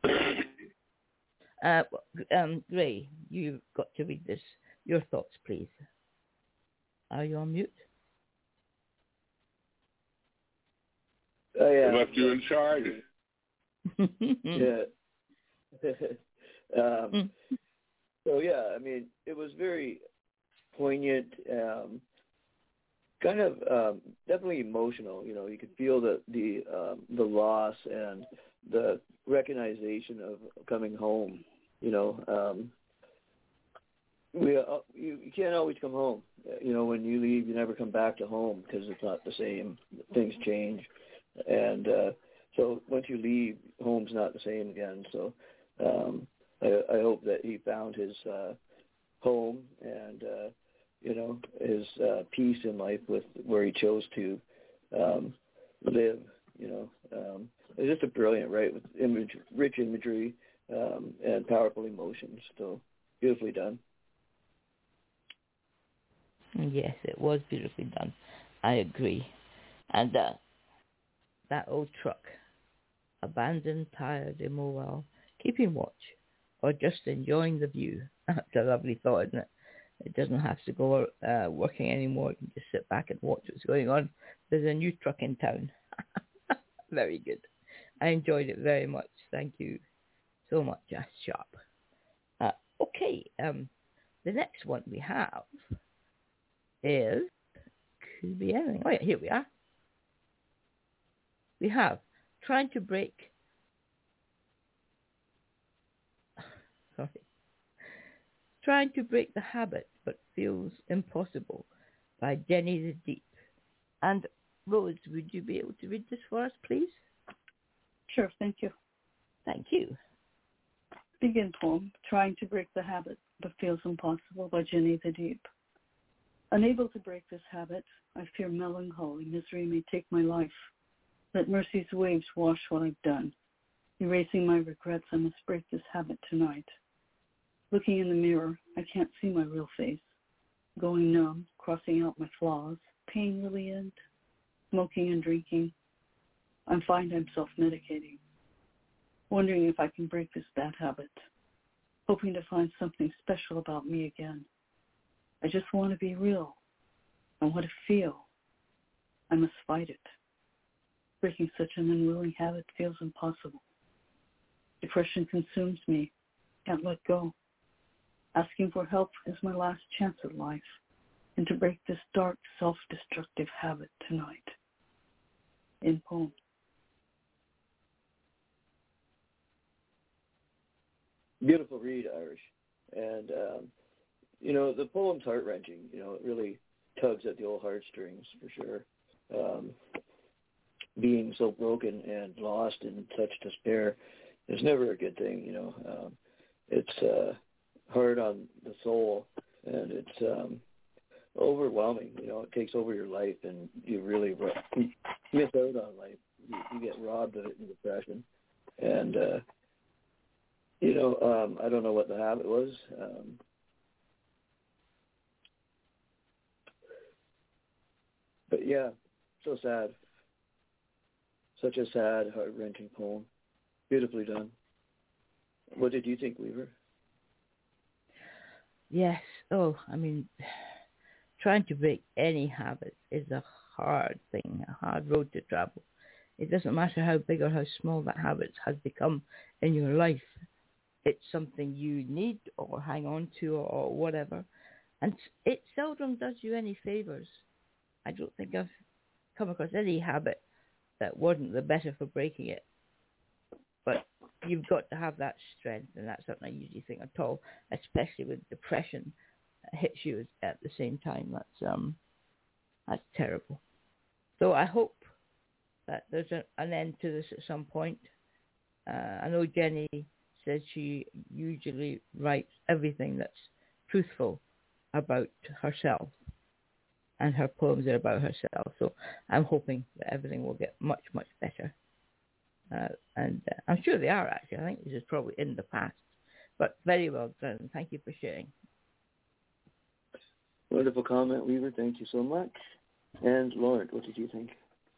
Ray, you've got to read this. Your thoughts, please. Are you on mute? I left you in charge. Yeah. So yeah, I mean, it was very poignant, kind of definitely emotional. You know, you could feel the loss and the recognition of coming home. You know, you can't always come home. You know, when you leave, you never come back to home because it's not the same. Things change, and so once you leave, home's not the same again. So I hope that he found his home and you know, his peace in life with where he chose to live. You know, it's just a brilliant, right, with rich imagery and powerful emotions. So beautifully done. Yes, it was beautifully done. I agree. And that old truck, abandoned, tired, immobile, keeping watch, or just enjoying the view. That's a lovely thought, isn't it? It doesn't have to go working anymore. You can just sit back and watch what's going on. There's a new truck in town. Very good. I enjoyed it very much. Thank you so much, Jazz Sharp. Okay, the next one we have is, could be anything. Oh yeah, here we are. We have Trying to Break, Trying to Break the Habit But Feels Impossible by Jenny the Deep. And Rose, would you be able to read this for us, please? Sure, thank you. Thank you. Begin poem, Trying to Break the Habit But Feels Impossible by Jenny the Deep. Unable to break this habit, I fear melancholy, misery may take my life. Let mercy's waves wash what I've done. Erasing my regrets, I must break this habit tonight. Looking in the mirror, I can't see my real face. Going numb, crossing out my flaws, pain really end. Smoking and drinking, I find I'm self-medicating. Wondering if I can break this bad habit. Hoping to find something special about me again. I just want to be real. I want to feel. I must fight it. Breaking such an unwilling habit feels impossible. Depression consumes me. Can't let go. Asking for help is my last chance at life, and to break this dark, self-destructive habit tonight. In poem. Beautiful read, Irish. And, you know, the poem's heart-wrenching. You know, it really tugs at the old heartstrings, for sure. Being so broken and lost in such despair is never a good thing, you know. It's hard on the soul, and it's overwhelming. You know, it takes over your life, and you really miss out on life. You get robbed of it in depression. And, you know, I don't know what the habit was. But, yeah, so sad. Such a sad, heart-wrenching poem. Beautifully done. What did you think, Weaver? Yes. Oh, I mean, trying to break any habit is a hard thing, a hard road to travel. It doesn't matter how big or how small that habit has become in your life. it's something you need or hang on to or whatever. And it seldom does you any favors. I don't think I've come across any habit that wasn't the better for breaking it. But you've got to have that strength, and that's not an easy thing at all, especially with depression that hits you at the same time. That's terrible. So I hope that there's an end to this at some point. I know Jenny says she usually writes everything that's truthful about herself, and her poems are about herself. So I'm hoping that everything will get much, much better. And I'm sure they are, actually. I think this is probably in the past. But very well done. Thank you for sharing. Wonderful comment, Weaver. Thank you so much. And Lord, what did you think?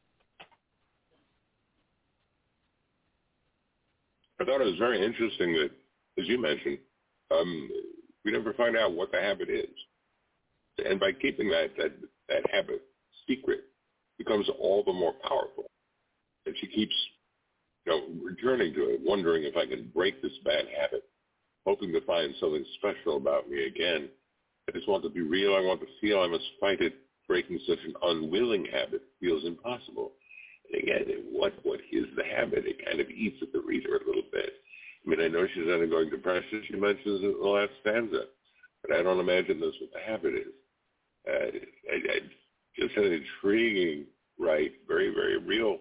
I thought it was very interesting that, as you mentioned, we never find out what the habit is. And by keeping that habit secret, it becomes all the more powerful. And she keeps, returning to it, wondering if I can break this bad habit, hoping to find something special about me again. I just want to be real. I want to feel I must fight it. Breaking such an unwilling habit feels impossible. And again, what is the habit? It kind of eats at the reader a little bit. I mean, I know she's undergoing depression. She mentions it in the last stanza. But I don't imagine that's what the habit is. Just an intriguing, right? Very, very real.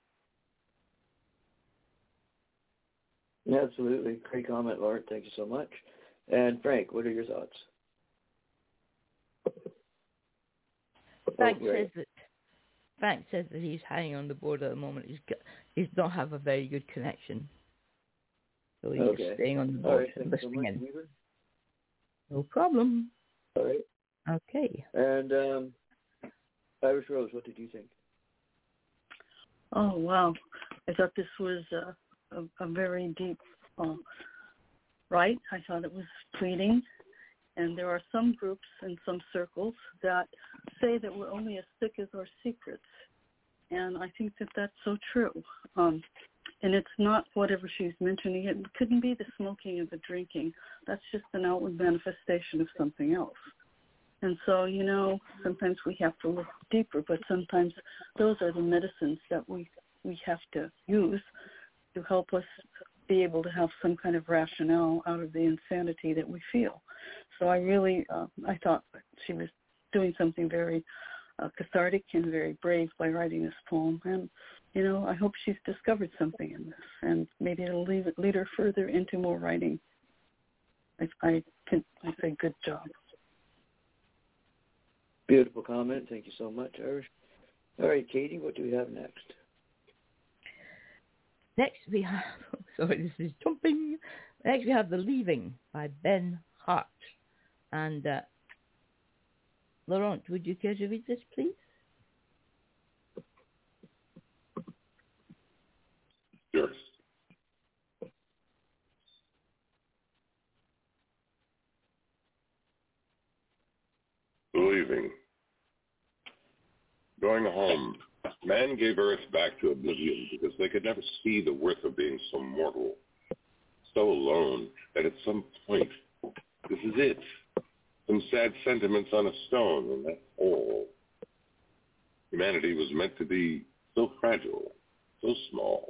Yeah, absolutely. Great comment, Lord. Thank you so much. And Frank, what are your thoughts? Frank says that he's hanging on the board at the moment. He's not have a very good connection, so he's staying on the board and listening in. Weaver. No problem. All right. Okay. And Irish Rose, what did you think? Oh wow! I thought this was a very deep right. I thought it was pleading. And there are some groups and some circles that say that we're only as sick as our secrets. And I think that that's so true. And it's not whatever she's mentioning. It couldn't be the smoking or the drinking. That's just an outward manifestation of something else. And so, sometimes we have to look deeper, but sometimes those are the medicines that we have to use to help us be able to have some kind of rationale out of the insanity that we feel. So I really, I thought she was doing something very cathartic and very brave by writing this poem. And, I hope she's discovered something in this, and maybe it'll lead her further into more writing. I say good job. Beautiful comment. Thank you so much, Irish. All right, Katie, what do we have next? Next we have, this is jumping. Next we have The Leaving by Ben Hart. And Laurent, would you care to read this, please? Sure. The Leaving. Going home. Man gave Earth back to oblivion because they could never see the worth of being so mortal, so alone, that at some point, this is it. Some sad sentiments on a stone, and that's all. Humanity was meant to be so fragile, so small.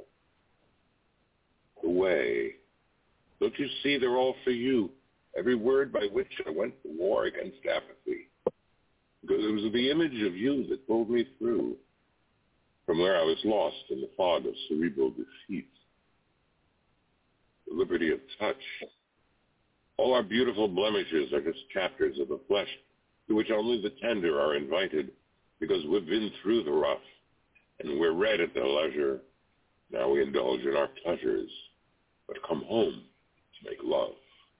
Away. Don't you see they're all for you? Every word by which I went to war against apathy. Because it was the image of you that pulled me through. From where I was lost in the fog of cerebral defeat. The liberty of touch. All our beautiful blemishes are just chapters of the flesh to which only the tender are invited because we've been through the rough and we're read at their leisure. Now we indulge in our pleasures, but come home to make love.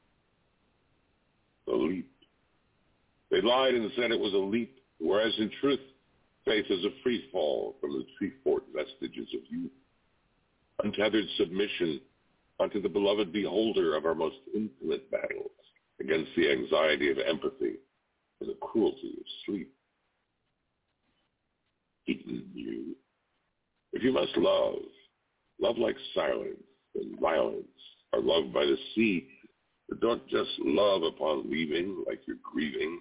The leap. They lied and said it was a leap, whereas in truth, faith is a free fall from the tree-fort vestiges of youth. Untethered submission unto the beloved beholder of our most intimate battles against the anxiety of empathy and the cruelty of sleep. Eaten you. If you must love, love like silence and violence are loved by the sea But don't just love upon leaving like you're grieving.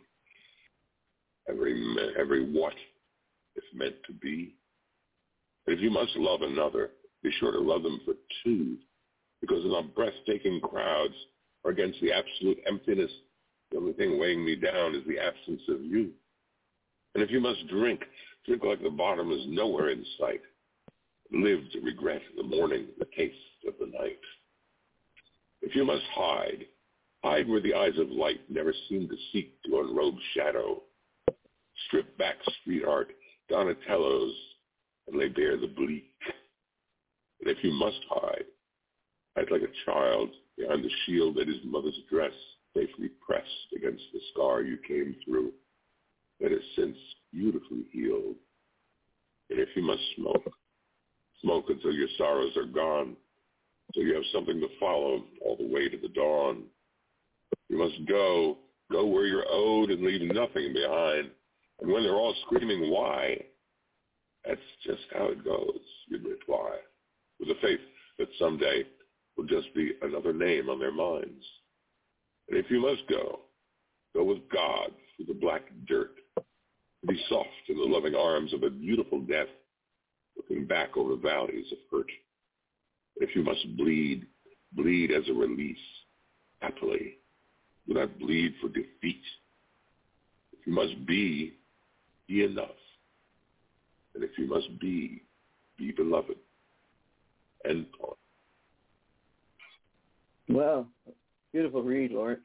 Every what is meant to be. And if you must love another, be sure to love them for two, because in our breathtaking crowds or against the absolute emptiness, the only thing weighing me down is the absence of you. And if you must drink like the bottom is nowhere in sight. Live to regret the morning, the taste of the night. If you must hide where the eyes of light never seem to seek to unrobe shadow. Strip back street art, Donatello's, and lay bare the bleak. And if you must hide like a child behind the shield that is mother's dress, safely pressed against the scar you came through, that is since beautifully healed. And if you must smoke until your sorrows are gone, so you have something to follow all the way to the dawn. You must go where you're owed and leave nothing behind. And when they're all screaming, why? That's just how it goes, you'd reply, with the faith that someday will just be another name on their minds. And if you must go with God through the black dirt, be soft in the loving arms of a beautiful death, looking back over valleys of hurt. And if you must bleed as a release, happily. Do not bleed for defeat. If you must be enough. And if you must be beloved. End point. Wow. Beautiful read, Lauren.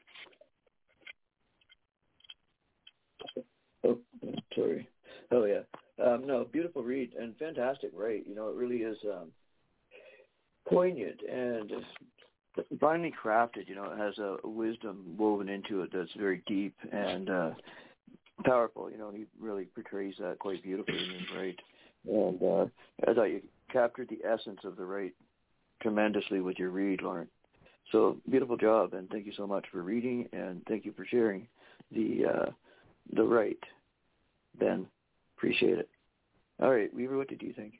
Oh, sorry. Oh, yeah. No, beautiful read and fantastic, right? You know, it really is poignant and finely crafted. You know, it has a wisdom woven into it that's very deep and powerful. You know, he really portrays that quite beautifully in his right. And I thought you captured the essence of the right tremendously with your read, Lauren. So beautiful job, and thank you so much for reading, and thank you for sharing the right, Ben. Appreciate it. All right, Weaver, what did you think?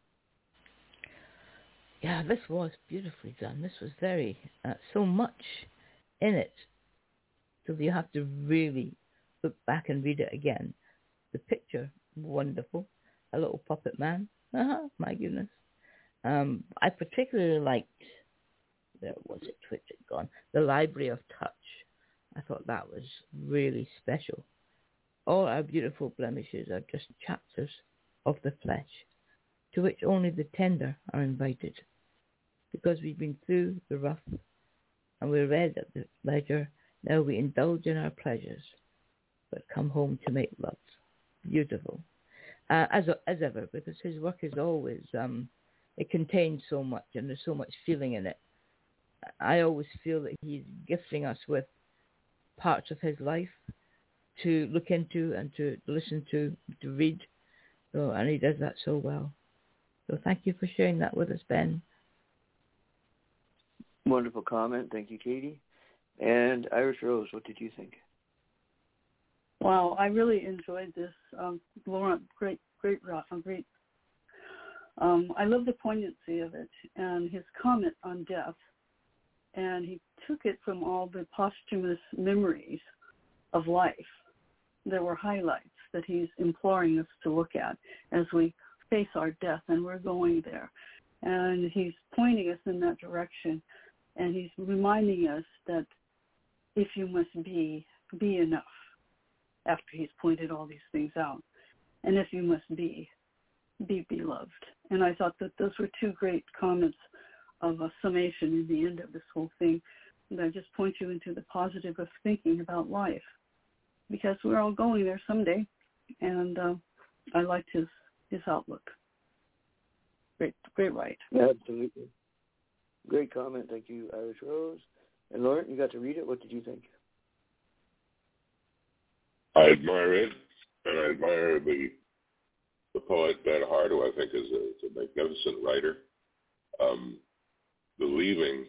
Yeah, this was beautifully done. This was very, so much in it. So you have to really look back and read it again. The picture, wonderful. A little puppet man. My goodness. I particularly liked, where was it, which had gone? The Library of Touch. I thought that was really special. All our beautiful blemishes are just chapters of the flesh, to which only the tender are invited, because we've been through the rough, and we're read at the leisure. Now we indulge in our pleasures, but come home to make love. Beautiful. As ever, because his work is always, it contains so much, and there's so much feeling in it. I always feel that he's gifting us with parts of his life to look into and to listen to read. So, and he does that so well. So thank you for sharing that with us, Ben. Wonderful comment. Thank you, Katie. And Irish Rose, what did you think? Wow, I really enjoyed this. Laurent, great. I love the poignancy of it and his comment on death. And he took it from all the posthumous memories of life. There were highlights that he's imploring us to look at as we face our death, and we're going there. And he's pointing us in that direction, and he's reminding us that if you must be enough, after he's pointed all these things out. And if you must be beloved. And I thought that those were two great comments of a summation in the end of this whole thing that just point you into the positive of thinking about life, because we're all going there someday. And I liked his outlook. Great write. Absolutely. Great comment. Thank you, Irish Rose. And Lauren, you got to read it. What did you think? I admire it, and I admire the poet Ben Hart, who I think is a magnificent writer. The leaving,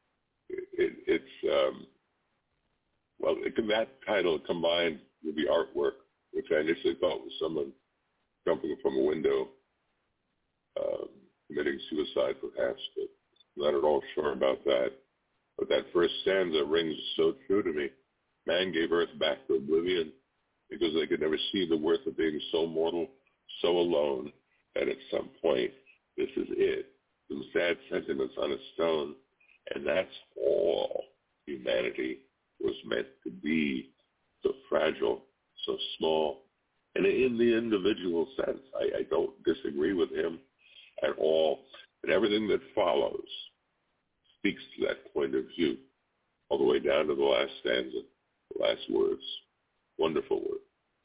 that title combined with the artwork, which I initially thought was someone jumping from a window, committing suicide perhaps, but not at all sure about that. But that first stanza rings so true to me. Man gave earth back to oblivion because they could never see the worth of being so mortal, so alone, that at some point, this is it. Some sad sentiments on a stone. And that's all humanity was meant to be, so fragile, so small. And in the individual sense, I don't disagree with him at all. And everything that follows speaks to that point of view, all the way down to the last stanza, the last words. Wonderful word.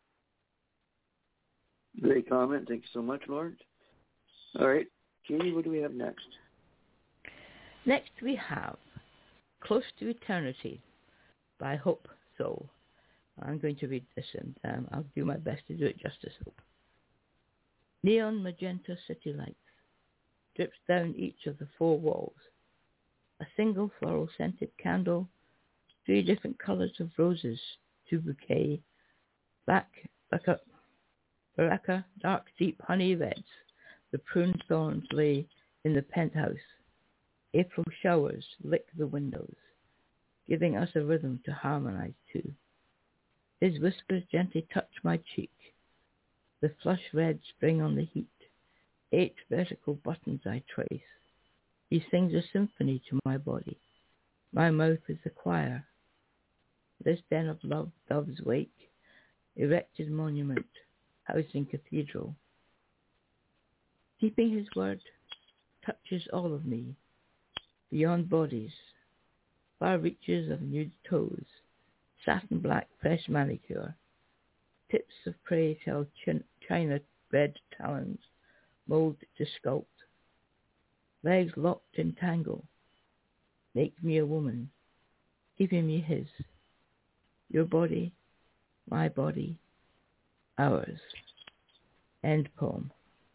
Great comment. Thank you so much, Lawrence. All right, Katie, what do we have next? Next we have Close to Eternity by Hope Soul. I'm going to read this and I'll do my best to do it justice, Hope. Neon magenta city lights drips down each of the 4 walls. A single floral scented candle, 3 different colors of roses to bouquet, Baraka, dark deep honey reds. The prune thorns lay in the penthouse. April showers lick the windows, giving us a rhythm to harmonize to. His whispers gently touch my cheek. The flush red spring on the heat. 8 vertical buttons I trace. He sings a symphony to my body. My mouth is the choir. This den of love doves wake, erected monument, housing cathedral. Keeping his word touches all of me, beyond bodies, far reaches of nude toes, satin black fresh manicure, tips of prey tell china red talons, mold to sculpt, legs locked in tangle, make me a woman, giving me his, your body, my body, ours. End poem.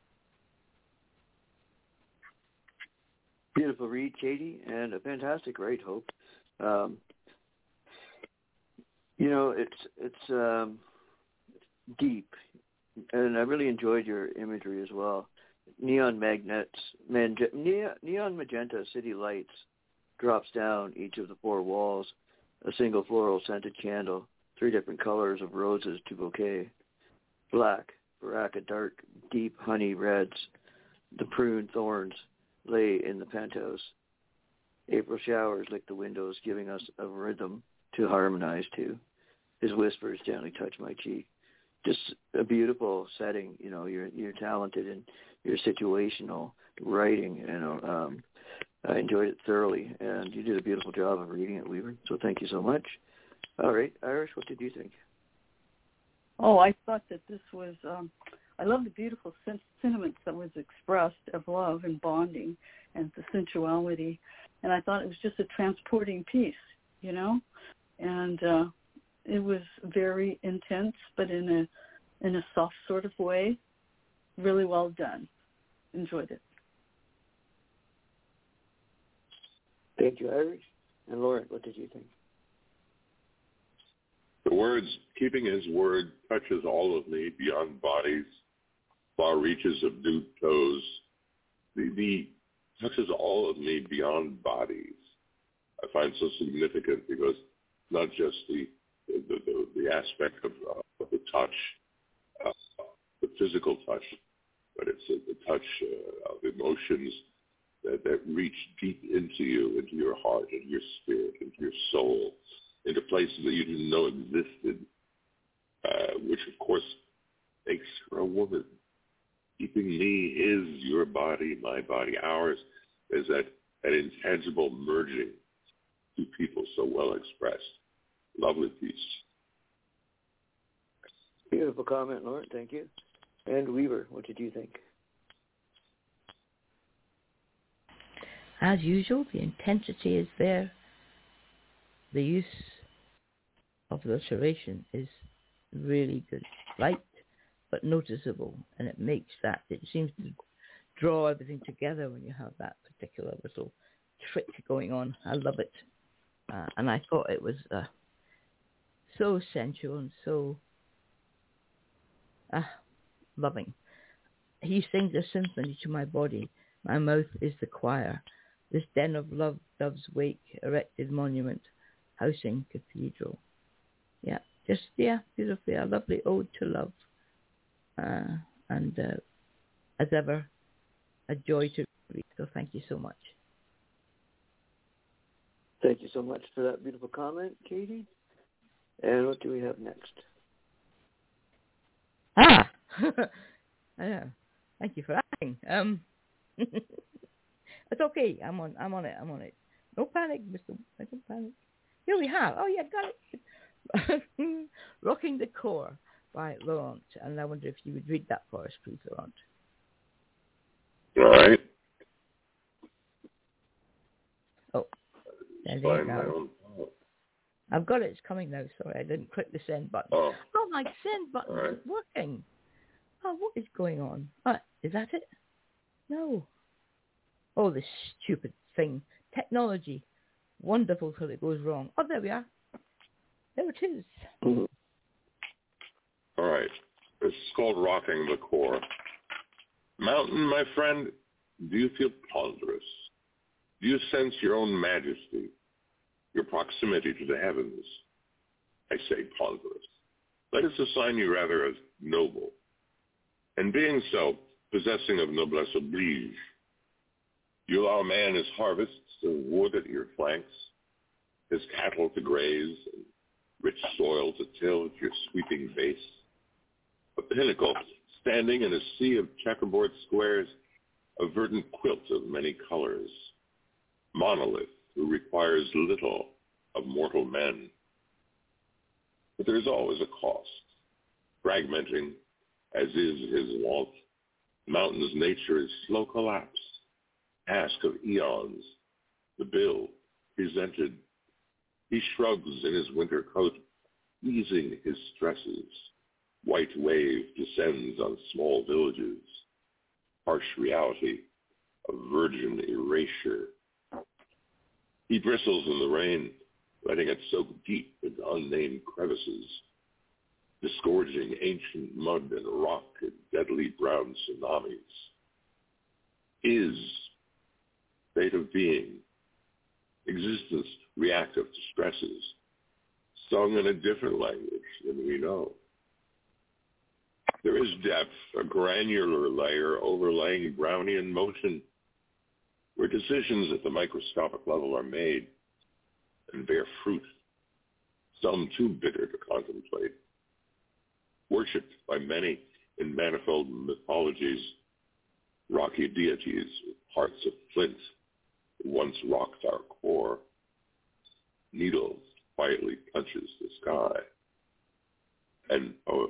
Beautiful read, Katie, and a fantastic write, Hope. It's deep, and I really enjoyed your imagery as well. Neon magenta city lights drops down each of the 4 walls, a single floral scented candle, 3 different colors of roses to bouquet, black, Baraka dark, deep honey reds, the prune thorns lay in the penthouse. April showers lick the windows, giving us a rhythm to harmonize to. His whispers gently touch my cheek. Just a beautiful setting. You're talented in your situational writing. I enjoyed it thoroughly, and you did a beautiful job of reading it, Weaver. So thank you so much. All right, Irish, what did you think? Oh, I thought that this was, I love the beautiful sentiments that was expressed of love and bonding and the sensuality. And I thought it was just a transporting piece, and it was very intense, but in a soft sort of way. Really well done. Enjoyed it. Thank you, Irish. And Lauren, what did you think? The words, keeping his word touches all of me beyond bodies, far reaches of nude toes. The touches all of me beyond bodies. I find so significant because not just the aspect of the touch, the physical touch, but it's the touch of emotions that reach deep into you, into your heart, into your spirit, into your soul, into places that you didn't know existed, which of course makes her a woman. Keeping me is your body, my body, ours. There's that intangible merging, 2 people so well expressed. Lovely piece. Beautiful comment, Lauren. Thank you. And Weaver, what did you think? As usual, the intensity is there. The use of the alliteration is really good. Light, but noticeable. And it makes that, it seems to draw everything together when you have that particular little trick going on. I love it. And I thought it was so sensual and so loving. He sings a symphony to my body. My mouth is the choir. This den of love, dove's wake, erected monument, housing cathedral. Yeah, beautifully, a lovely ode to love. And as ever, a joy to read. So thank you so much. Thank you so much for that beautiful comment, Katie. And what do we have next? Thank you for asking. It's okay. I'm on it. No panic, Mr. I don't panic. Here we have. Oh yeah, got it. Rocking the Core by Laurent. And I wonder if you would read that for us, please, Laurent. All right. Oh, there you go. I've got it. It's coming now. Sorry, I didn't click the send button. Oh my send button isn't working. Oh, what is going on? Is that it? No. Oh, this stupid thing. Technology. Wonderful till it goes wrong. Oh, there we are. There it is. Mm-hmm. All right. This is called Rocking the Core. Mountain, my friend, do you feel ponderous? Do you sense your own majesty, your proximity to the heavens? I say ponderous. Let us assign you rather as noble. And being so, possessing of noblesse oblige, you allow man his harvests of wood at your flanks, his cattle to graze, and rich soil to till at your sweeping base. A pinnacle standing in a sea of checkerboard squares, a verdant quilt of many colors. Monolith who requires little of mortal men. But there is always a cost. Fragmenting, as is his wont, mountain's nature is slow collapse. Ask of eons, the bill presented. He shrugs in his winter coat, easing his stresses. White wave descends on small villages. Harsh reality of virgin erasure. He bristles in the rain, letting it soak deep into unnamed crevices, disgorging ancient mud and rock in deadly brown tsunamis. Is state of being, existence reactive to stresses, sung in a different language than we know. There is depth, a granular layer overlaying Brownian motion, where decisions at the microscopic level are made and bear fruit, some too bitter to contemplate. Worshipped by many in manifold mythologies, rocky deities with hearts of flint once rocked our core. Needle quietly punches the sky. And poem.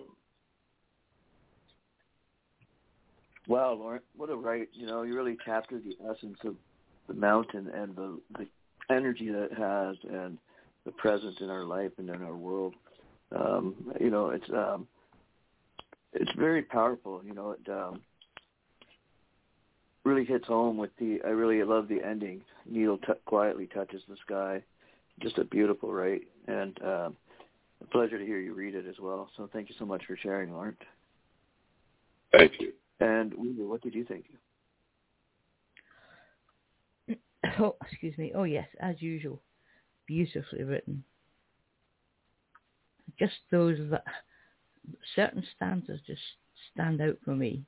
Wow, Laurent, what a write. You know, you really captured the essence of the mountain and the energy that it has and the presence in our life and in our world. You know, it's very powerful. You know, it really hits home with I really love the ending. Needle quietly touches the sky. Just a beautiful write, and a pleasure to hear you read it as well. So thank you so much for sharing, Laurent. Thank you. And what did you think? Oh, excuse me. Oh, yes, as usual. Beautifully written. Just those certain stanzas just stand out for me.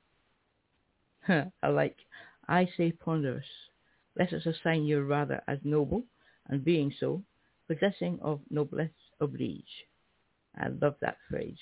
I say ponderous. Let us assign you rather as noble, and being so, possessing of noblesse oblige. I love that phrase.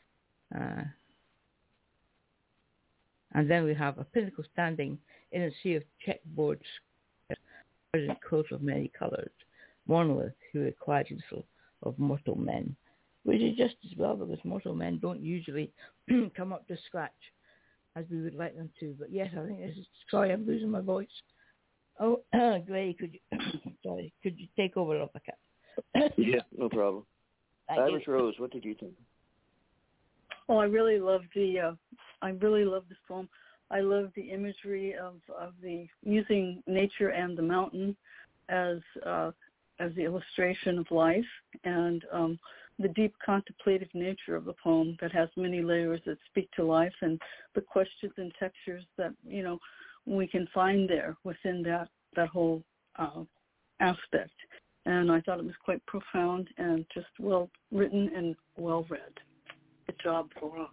And then we have a pinnacle standing in a sea of checkboard squares, coat of many colours. Monolith who requires little of mortal men. Which is just as well, because mortal men don't usually come up to scratch as we would like them to. But yes, I think this is... Sorry, I'm losing my voice. Oh, Glay, could you take over, Lopaka? Yeah, no problem. Irish Rose, what did you think? Oh, I really love this poem. I love the imagery of the using nature and the mountain as the illustration of life, and the deep contemplative nature of the poem that has many layers that speak to life, and the questions and textures that we can find there within that whole aspect. And I thought it was quite profound and just well written and well read. Good job, Laura.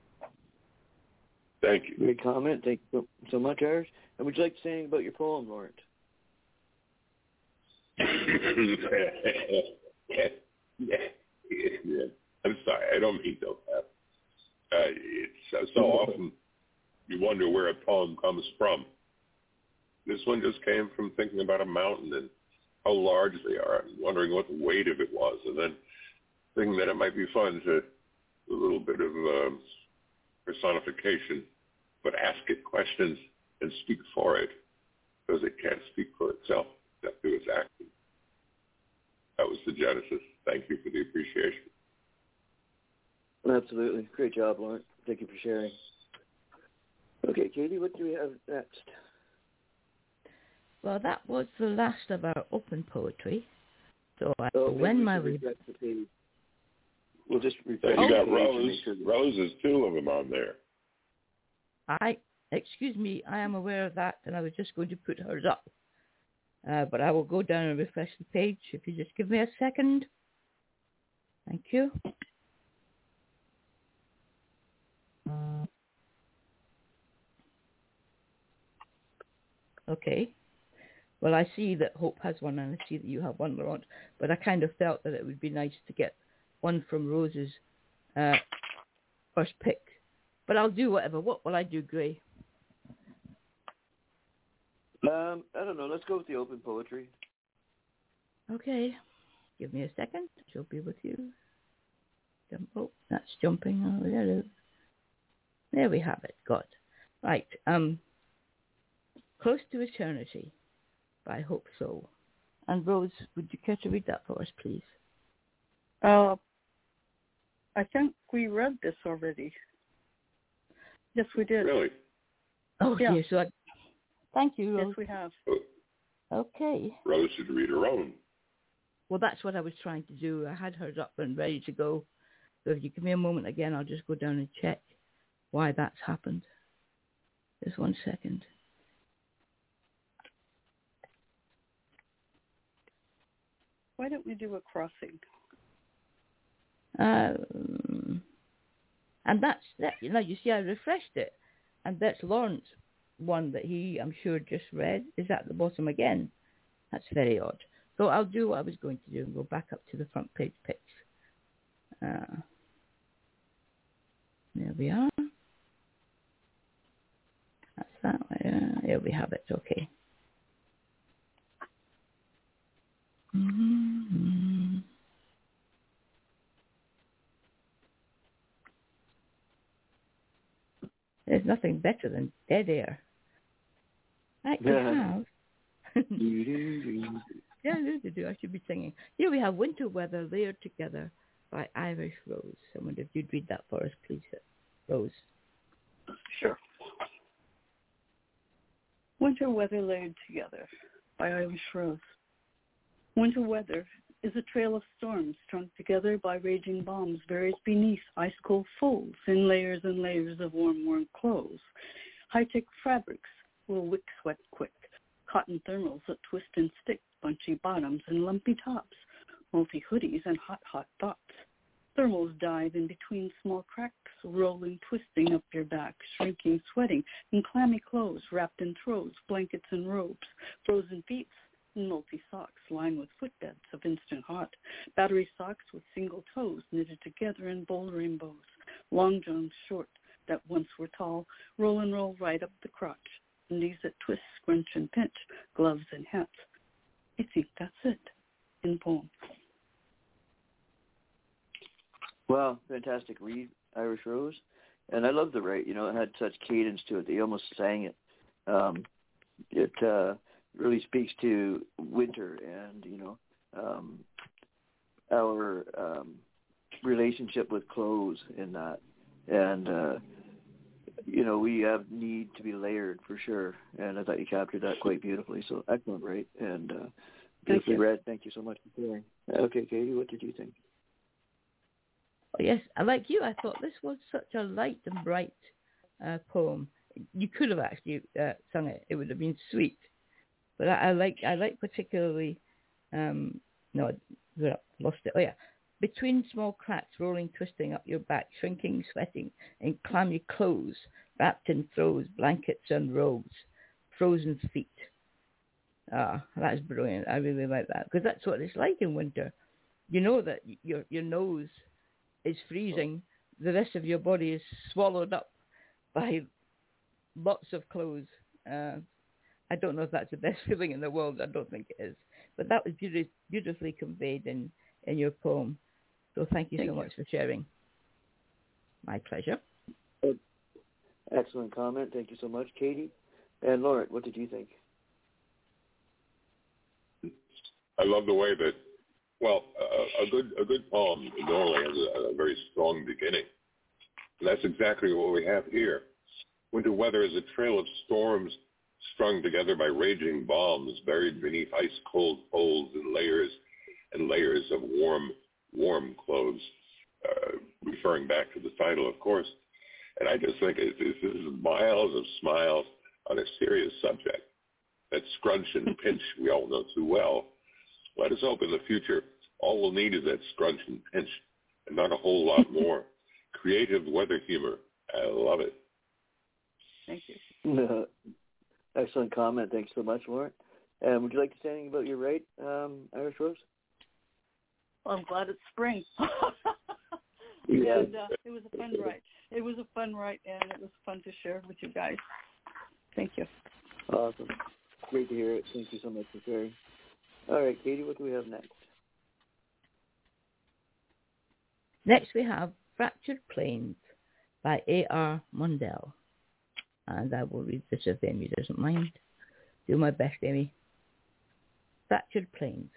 Thank you. Great comment. Thank you so much, Irish. And would you like to say anything about your poem, Lawrence? Yeah. I'm sorry. I don't mean to laugh. It's so often you wonder where a poem comes from. This one just came from thinking about a mountain and how large they are and wondering what the weight of it was, and then thinking that it might be fun to do a little bit of personification, but ask it questions and speak for it, because it can't speak for itself except through its action. That was the genesis. Thank you for the appreciation. Absolutely. Great job, Lawrence. Thank you for sharing. Okay, Katie, what do we have next? Well, that was the last of our open poetry. So I will end my... We'll just refresh. You got Rose is two of them on there. Excuse me, I am aware of that, and I was just going to put hers up. But I will go down and refresh the page. If you just give me a second. Thank you. Okay. Well, I see that Hope has one, and I see that you have one, Laurent. But I kind of felt that it would be nice to get one from Rose's first pick. But I'll do whatever. What will I do, Gray? I don't know. Let's go with the open poetry. Okay. Give me a second. She'll be with you. Oh, that's jumping. Oh, hello. There we have it. Got. Right. Close to Eternity by Hope So. And Rose, would you care to read that for us, please? I think we read this already. Yes, we did. Really? Oh, yeah. Dear. So thank you, Rose. Yes, we have. Okay. Rose should read her own. Well, that's what I was trying to do. I had hers up and ready to go. So if you give me a moment again, I'll just go down and check why that's happened. Just 1 second. Why don't we do a crossing? And that's that. You know, you see, I refreshed it, and that's Lawrence one that he, I'm sure, just read is at the bottom again. That's very odd. So I'll do what I was going to do and go back up to the front page picks. There we are. That's that way. There we have it. Okay. Mm-hmm. There's nothing better than dead air. I have. Yeah, I should be singing. Here we have Winter Weather Layered Together by Irish Rose. I wonder if you'd read that for us, please, Rose. Sure. Winter Weather Layered Together by Irish Rose. Winter weather is a trail of storms strung together by raging bombs buried beneath ice-cold folds in layers and layers of warm clothes. High-tech fabrics will wick sweat quick. Cotton thermals that twist and stick, bunchy bottoms and lumpy tops. Multi-hoodies and hot thoughts. Thermals dive in between small cracks, rolling, twisting up your back, shrinking, sweating, in clammy clothes wrapped in throws, blankets and robes, frozen feet, and multi-socks lined with footbeds of instant hot, battery socks with single toes knitted together in bold rainbows, long johns short that once were tall, roll and roll right up the crotch, and these that twist, scrunch, and pinch, gloves and hats. I think that's it in poem. Wow, fantastic read, Irish Rose. And I love the write. You know, it had such cadence to it that you almost sang it. It really speaks to winter and, you know, our relationship with clothes in that. And, you know, we have need to be layered for sure. And I thought you captured that quite beautifully. So excellent, right? And beautifully read. Thank you so much for sharing. Okay, Katie, what did you think? Oh, yes, like you, I thought this was such a light and bright poem. You could have actually sung it. It would have been sweet. But I like particularly, no, I lost it. Oh yeah, between small cracks, rolling, twisting up your back, shrinking, sweating, in clammy clothes, wrapped in throws, blankets and robes, frozen feet. Ah, that's brilliant. I really like that because that's what it's like in winter. You know that your nose is freezing. The rest of your body is swallowed up by lots of clothes. I don't know if that's the best feeling in the world. I don't think it is. But that was beautifully conveyed in your poem. So thank you so much for sharing. My pleasure. Excellent comment. Thank you so much, Katie. And Lauren, what did you think? I love the way that, well, a good poem normally has a very strong beginning. And that's exactly what we have here. Winter weather is a trail of storms strung together by raging bombs, buried beneath ice-cold folds and layers of warm clothes, referring back to the title, of course. And I just think this is miles of smiles on a serious subject. That scrunch and pinch we all know too well. Let us hope in the future all we'll need is that scrunch and pinch and not a whole lot more. Creative weather humor. I love it. Thank you. Excellent comment. Thanks so much, Lauren. And would you like to say anything about your rate, Irish Rose? Well, I'm glad it's spring. Yeah. And it was a fun write. It was a fun write, and it was fun to share with you guys. Thank you. Awesome. Great to hear it. Thank you so much for sharing. All right, Katie, what do we have next? Next we have Fractured Plains by A.R. Mundell. And I will read this if Amy doesn't mind. Do my best, Amy. Fractured Plains.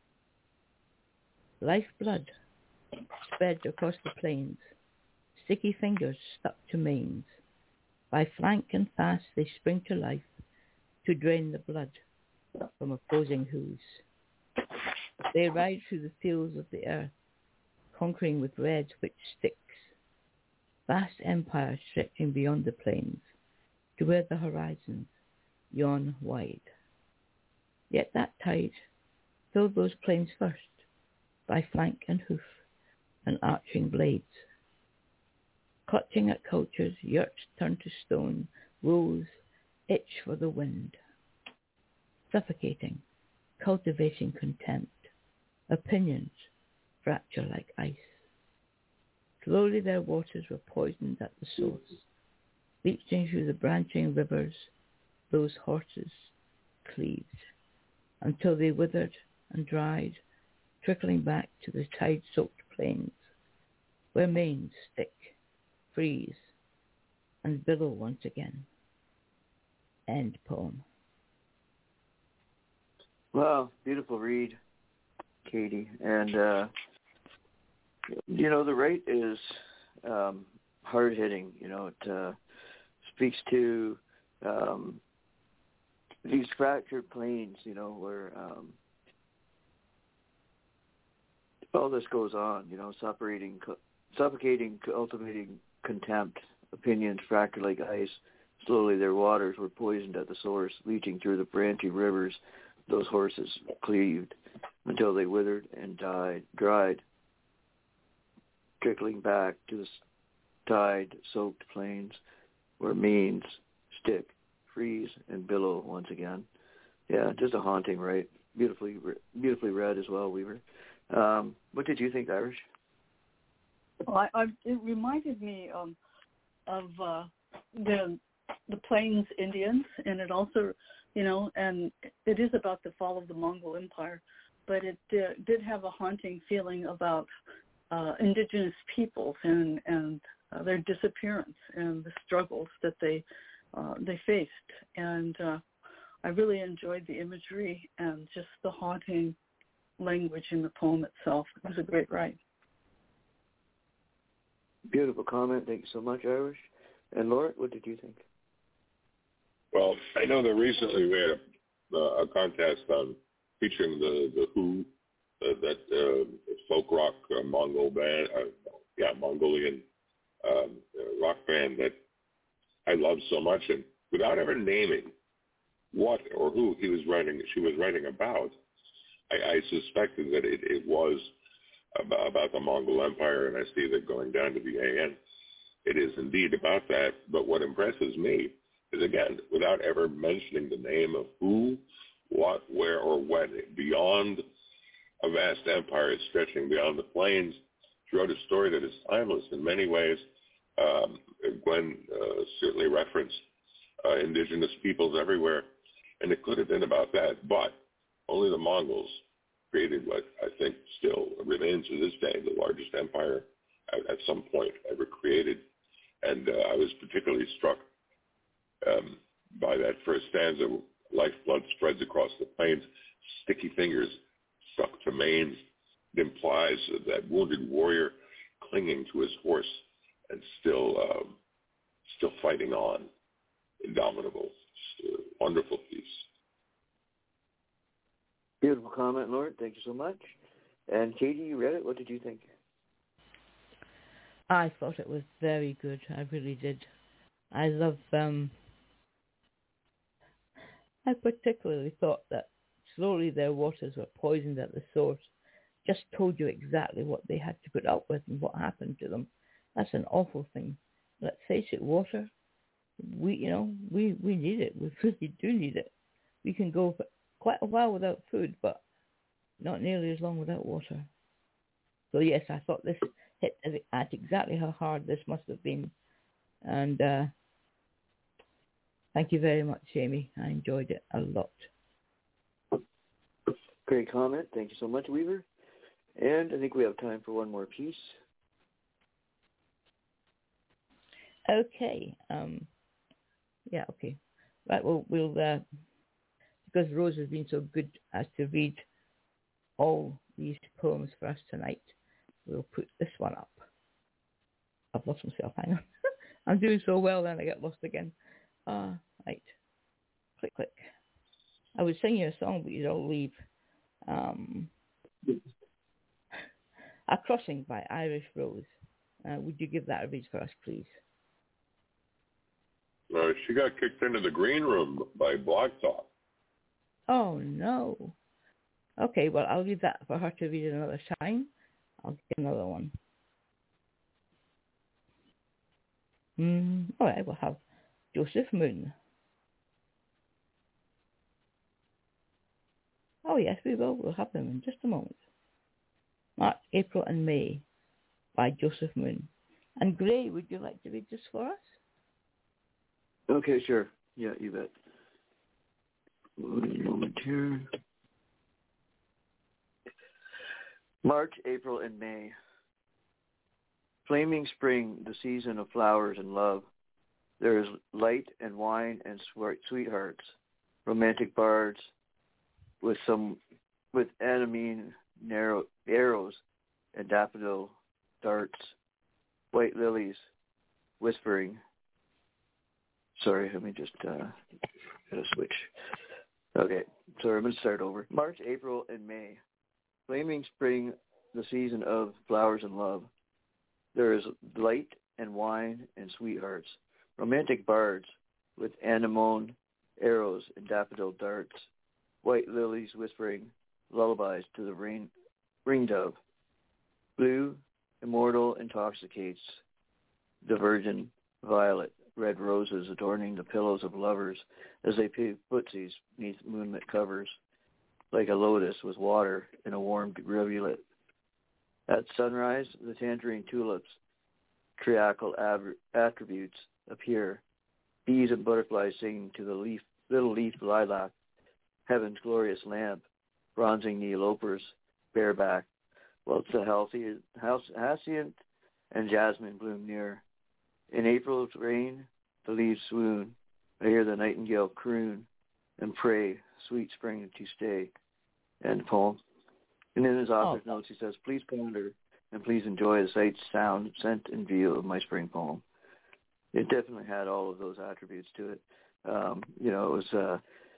Lifeblood spread across the plains. Sticky fingers stuck to manes. By flank and fast they spring to life to drain the blood from opposing hooves. They ride through the fields of the earth, conquering with red which sticks. Vast empires stretching beyond the plains, to where the horizons yawn wide. Yet that tide filled those plains first, by flank and hoof and arching blades. Clutching at cultures, yurts turn to stone, wolves itch for the wind. Suffocating, cultivating contempt, opinions fracture like ice. Slowly their waters were poisoned at the source, leaching through the branching rivers, those horses cleaved, until they withered and dried, trickling back to the tide-soaked plains, where manes stick, freeze, and billow once again. End poem. Wow, beautiful read, Katie. And, the rate is hard-hitting. It speaks to these fractured plains, where all this goes on, suffocating, cultivating contempt, opinions fractured like ice. Slowly their waters were poisoned at the source, leaching through the branching rivers those horses cleaved, until they withered and dried, trickling back to the tide-soaked plains, where manes stick, freeze, and billow once again. Yeah, just a haunting, right? Beautifully read as well, Weaver. What did you think, Irish? Well, it reminded me of the Plains Indians, and it also, and it is about the fall of the Mongol Empire, but it did have a haunting feeling about indigenous peoples and their disappearance and the struggles that they faced. And I really enjoyed the imagery and just the haunting language in the poem itself. It was a great write. Beautiful comment. Thank you so much, Irish. And Laura, what did you think? Well, I know that recently we had a contest on featuring the Who, that folk rock Mongol band, Mongolian rock band that I love so much, and without ever naming what or who she was writing about, I suspected that it was about the Mongol Empire, and I see that going down to the AN. It is indeed about that, but what impresses me is, again, without ever mentioning the name of who, what, where, or when, beyond a vast empire stretching beyond the plains, she wrote a story that is timeless in many ways. Gwen certainly referenced indigenous peoples everywhere, and it could have been about that, but only the Mongols created what I think still remains to this day the largest empire at some point ever created. And I was particularly struck by that first stanza, lifeblood spreads across the plains, sticky fingers stuck to manes. It implies that wounded warrior clinging to his horse and still fighting on, indomitable. Just a wonderful piece. Beautiful comment, Lord. Thank you so much. And Katie, you read it. What did you think? I thought it was very good. I really did. I love I particularly thought that slowly their waters were poisoned at the source. Just told you exactly what they had to put up with and what happened to them. That's an awful thing. Let's face it, water, we need it. We really do need it. We can go for quite a while without food, but not nearly as long without water. So yes, I thought this hit at exactly how hard this must have been. And thank you very much, Amy. I enjoyed it a lot. Great comment. Thank you so much, Weaver. And I think we have time for one more piece. Okay. Yeah, okay. Right, well, we'll because Rose has been so good as to read all these poems for us tonight, we'll put this one up. I've lost myself. Hang on. I'm doing so well, then I get lost again. Right. Click, click. I was singing a song, but you'd all leave. A Crossing by Irish Rose. Would you give that a read for us, please? She got kicked into the green room by Blog Talk. Oh, no. Okay, well, I'll leave that for her to read another time. I'll get another one. All right, we'll have Joseph Moon. Oh, yes, we will. We'll have them in just a moment. March, April, and May by Joseph Moon. And Gray, would you like to read this for us? Okay, sure. Yeah, you bet. One moment here. March, April, and May. Flaming spring, the season of flowers and love. There is light and wine and sweethearts, romantic bards with anemone arrows and daffodil darts, white lilies whispering. Sorry, let me just hit a switch. Okay, sorry, I'm going to start over. March, April, and May. Flaming spring, the season of flowers and love. There is light and wine and sweethearts, romantic bards with anemone arrows and daffodil darts, white lilies whispering lullabies to the ring dove. Blue, immortal intoxicates the virgin violet, red roses adorning the pillows of lovers as they pay footsies neath moonlit covers, like a lotus with water in a warm rivulet. At sunrise, the tangerine tulips, triacal attributes appear, bees and butterflies singing to the little leaf lilac, heaven's glorious lamp, bronzing the elopers bareback, whilst the hyacinth and jasmine bloom near. In April's rain, the leaves swoon. I hear the nightingale croon and pray, sweet spring to stay. End poem. And in his author's notes, he says, please ponder and please enjoy the sight, sound, scent, and view of my spring poem. It definitely had all of those attributes to it. It was,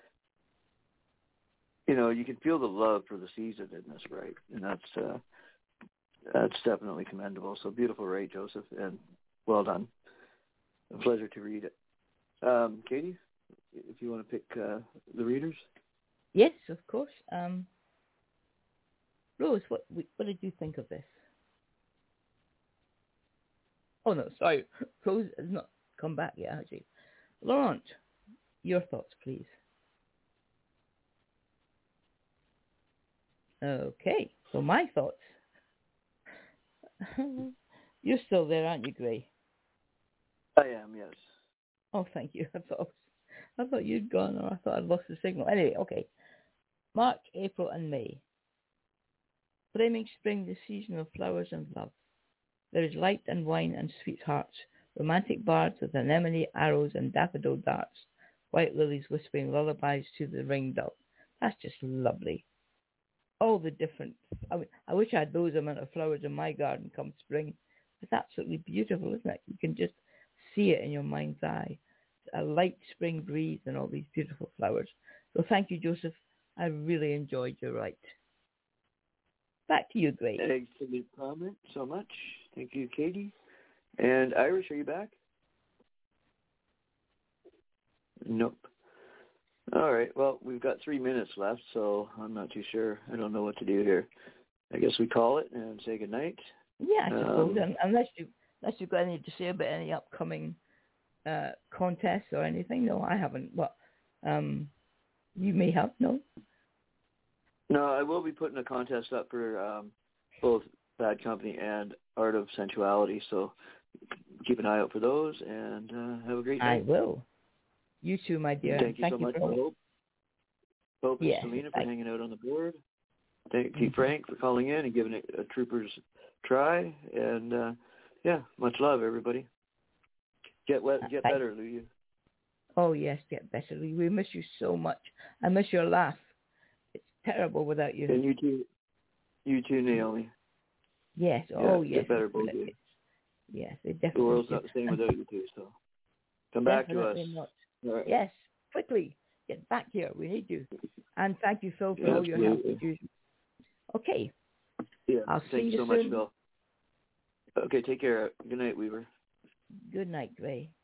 you can feel the love for the season in this, right? And that's definitely commendable. So beautiful, right, Joseph? And well done. A pleasure to read it. Katie, if you want to pick the readers. Yes, of course. Rose, what did you think of this? Oh, no, sorry. Rose has not come back yet, has she? Laurent, your thoughts, please. Okay, so my thoughts. You're still there, aren't you, Gray? I am, yes. Oh, thank you. I thought you'd gone, or I thought I'd lost the signal. Anyway, okay. March, April, and May. Flaming spring, the season of flowers and love. There is light and wine and sweethearts, romantic bards with anemone, arrows, and daffodil darts, white lilies whispering lullabies to the ringdove. That's just lovely. All the different... I wish I had those amount of flowers in my garden come spring. It's absolutely beautiful, isn't it? You can just see it in your mind's eye. A light spring breeze and all these beautiful flowers. So thank you, Joseph. I really enjoyed your write. Back to you, Gray. Thanks for the comment so much. Thank you, Katie. And Irish, are you back? Nope. All right. Well, we've got 3 minutes left, so I'm not too sure. I don't know what to do here. I guess we call it and say goodnight. Yeah, I suppose. Unless you've got anything to say about any upcoming contests or anything. No, I haven't. What? You may have. No. No, I will be putting a contest up for both Bad Company and Art of Sensuality, so keep an eye out for those, and have a great night. I will. You too, my dear. Thank you so much, Hope and Selena for hanging out on the board. Thank you, Frank, for calling in and giving it a trooper's try, and much love, everybody. Get better, Lou. Oh, yes, get better, Lou. We miss you so much. I miss your laugh. It's terrible without you. And you too, Naomi. Yes. Oh, yes. Get better, both of you. Yes, it definitely. The world's not the same without you two. So come back to us. Not. Right. Yes, quickly get back here. We need you. And thank you, Phil, for all your help. Okay. Yeah. I'll see you so soon. much, Phil. Okay, take care. Good night, Weaver. Good night, Gray.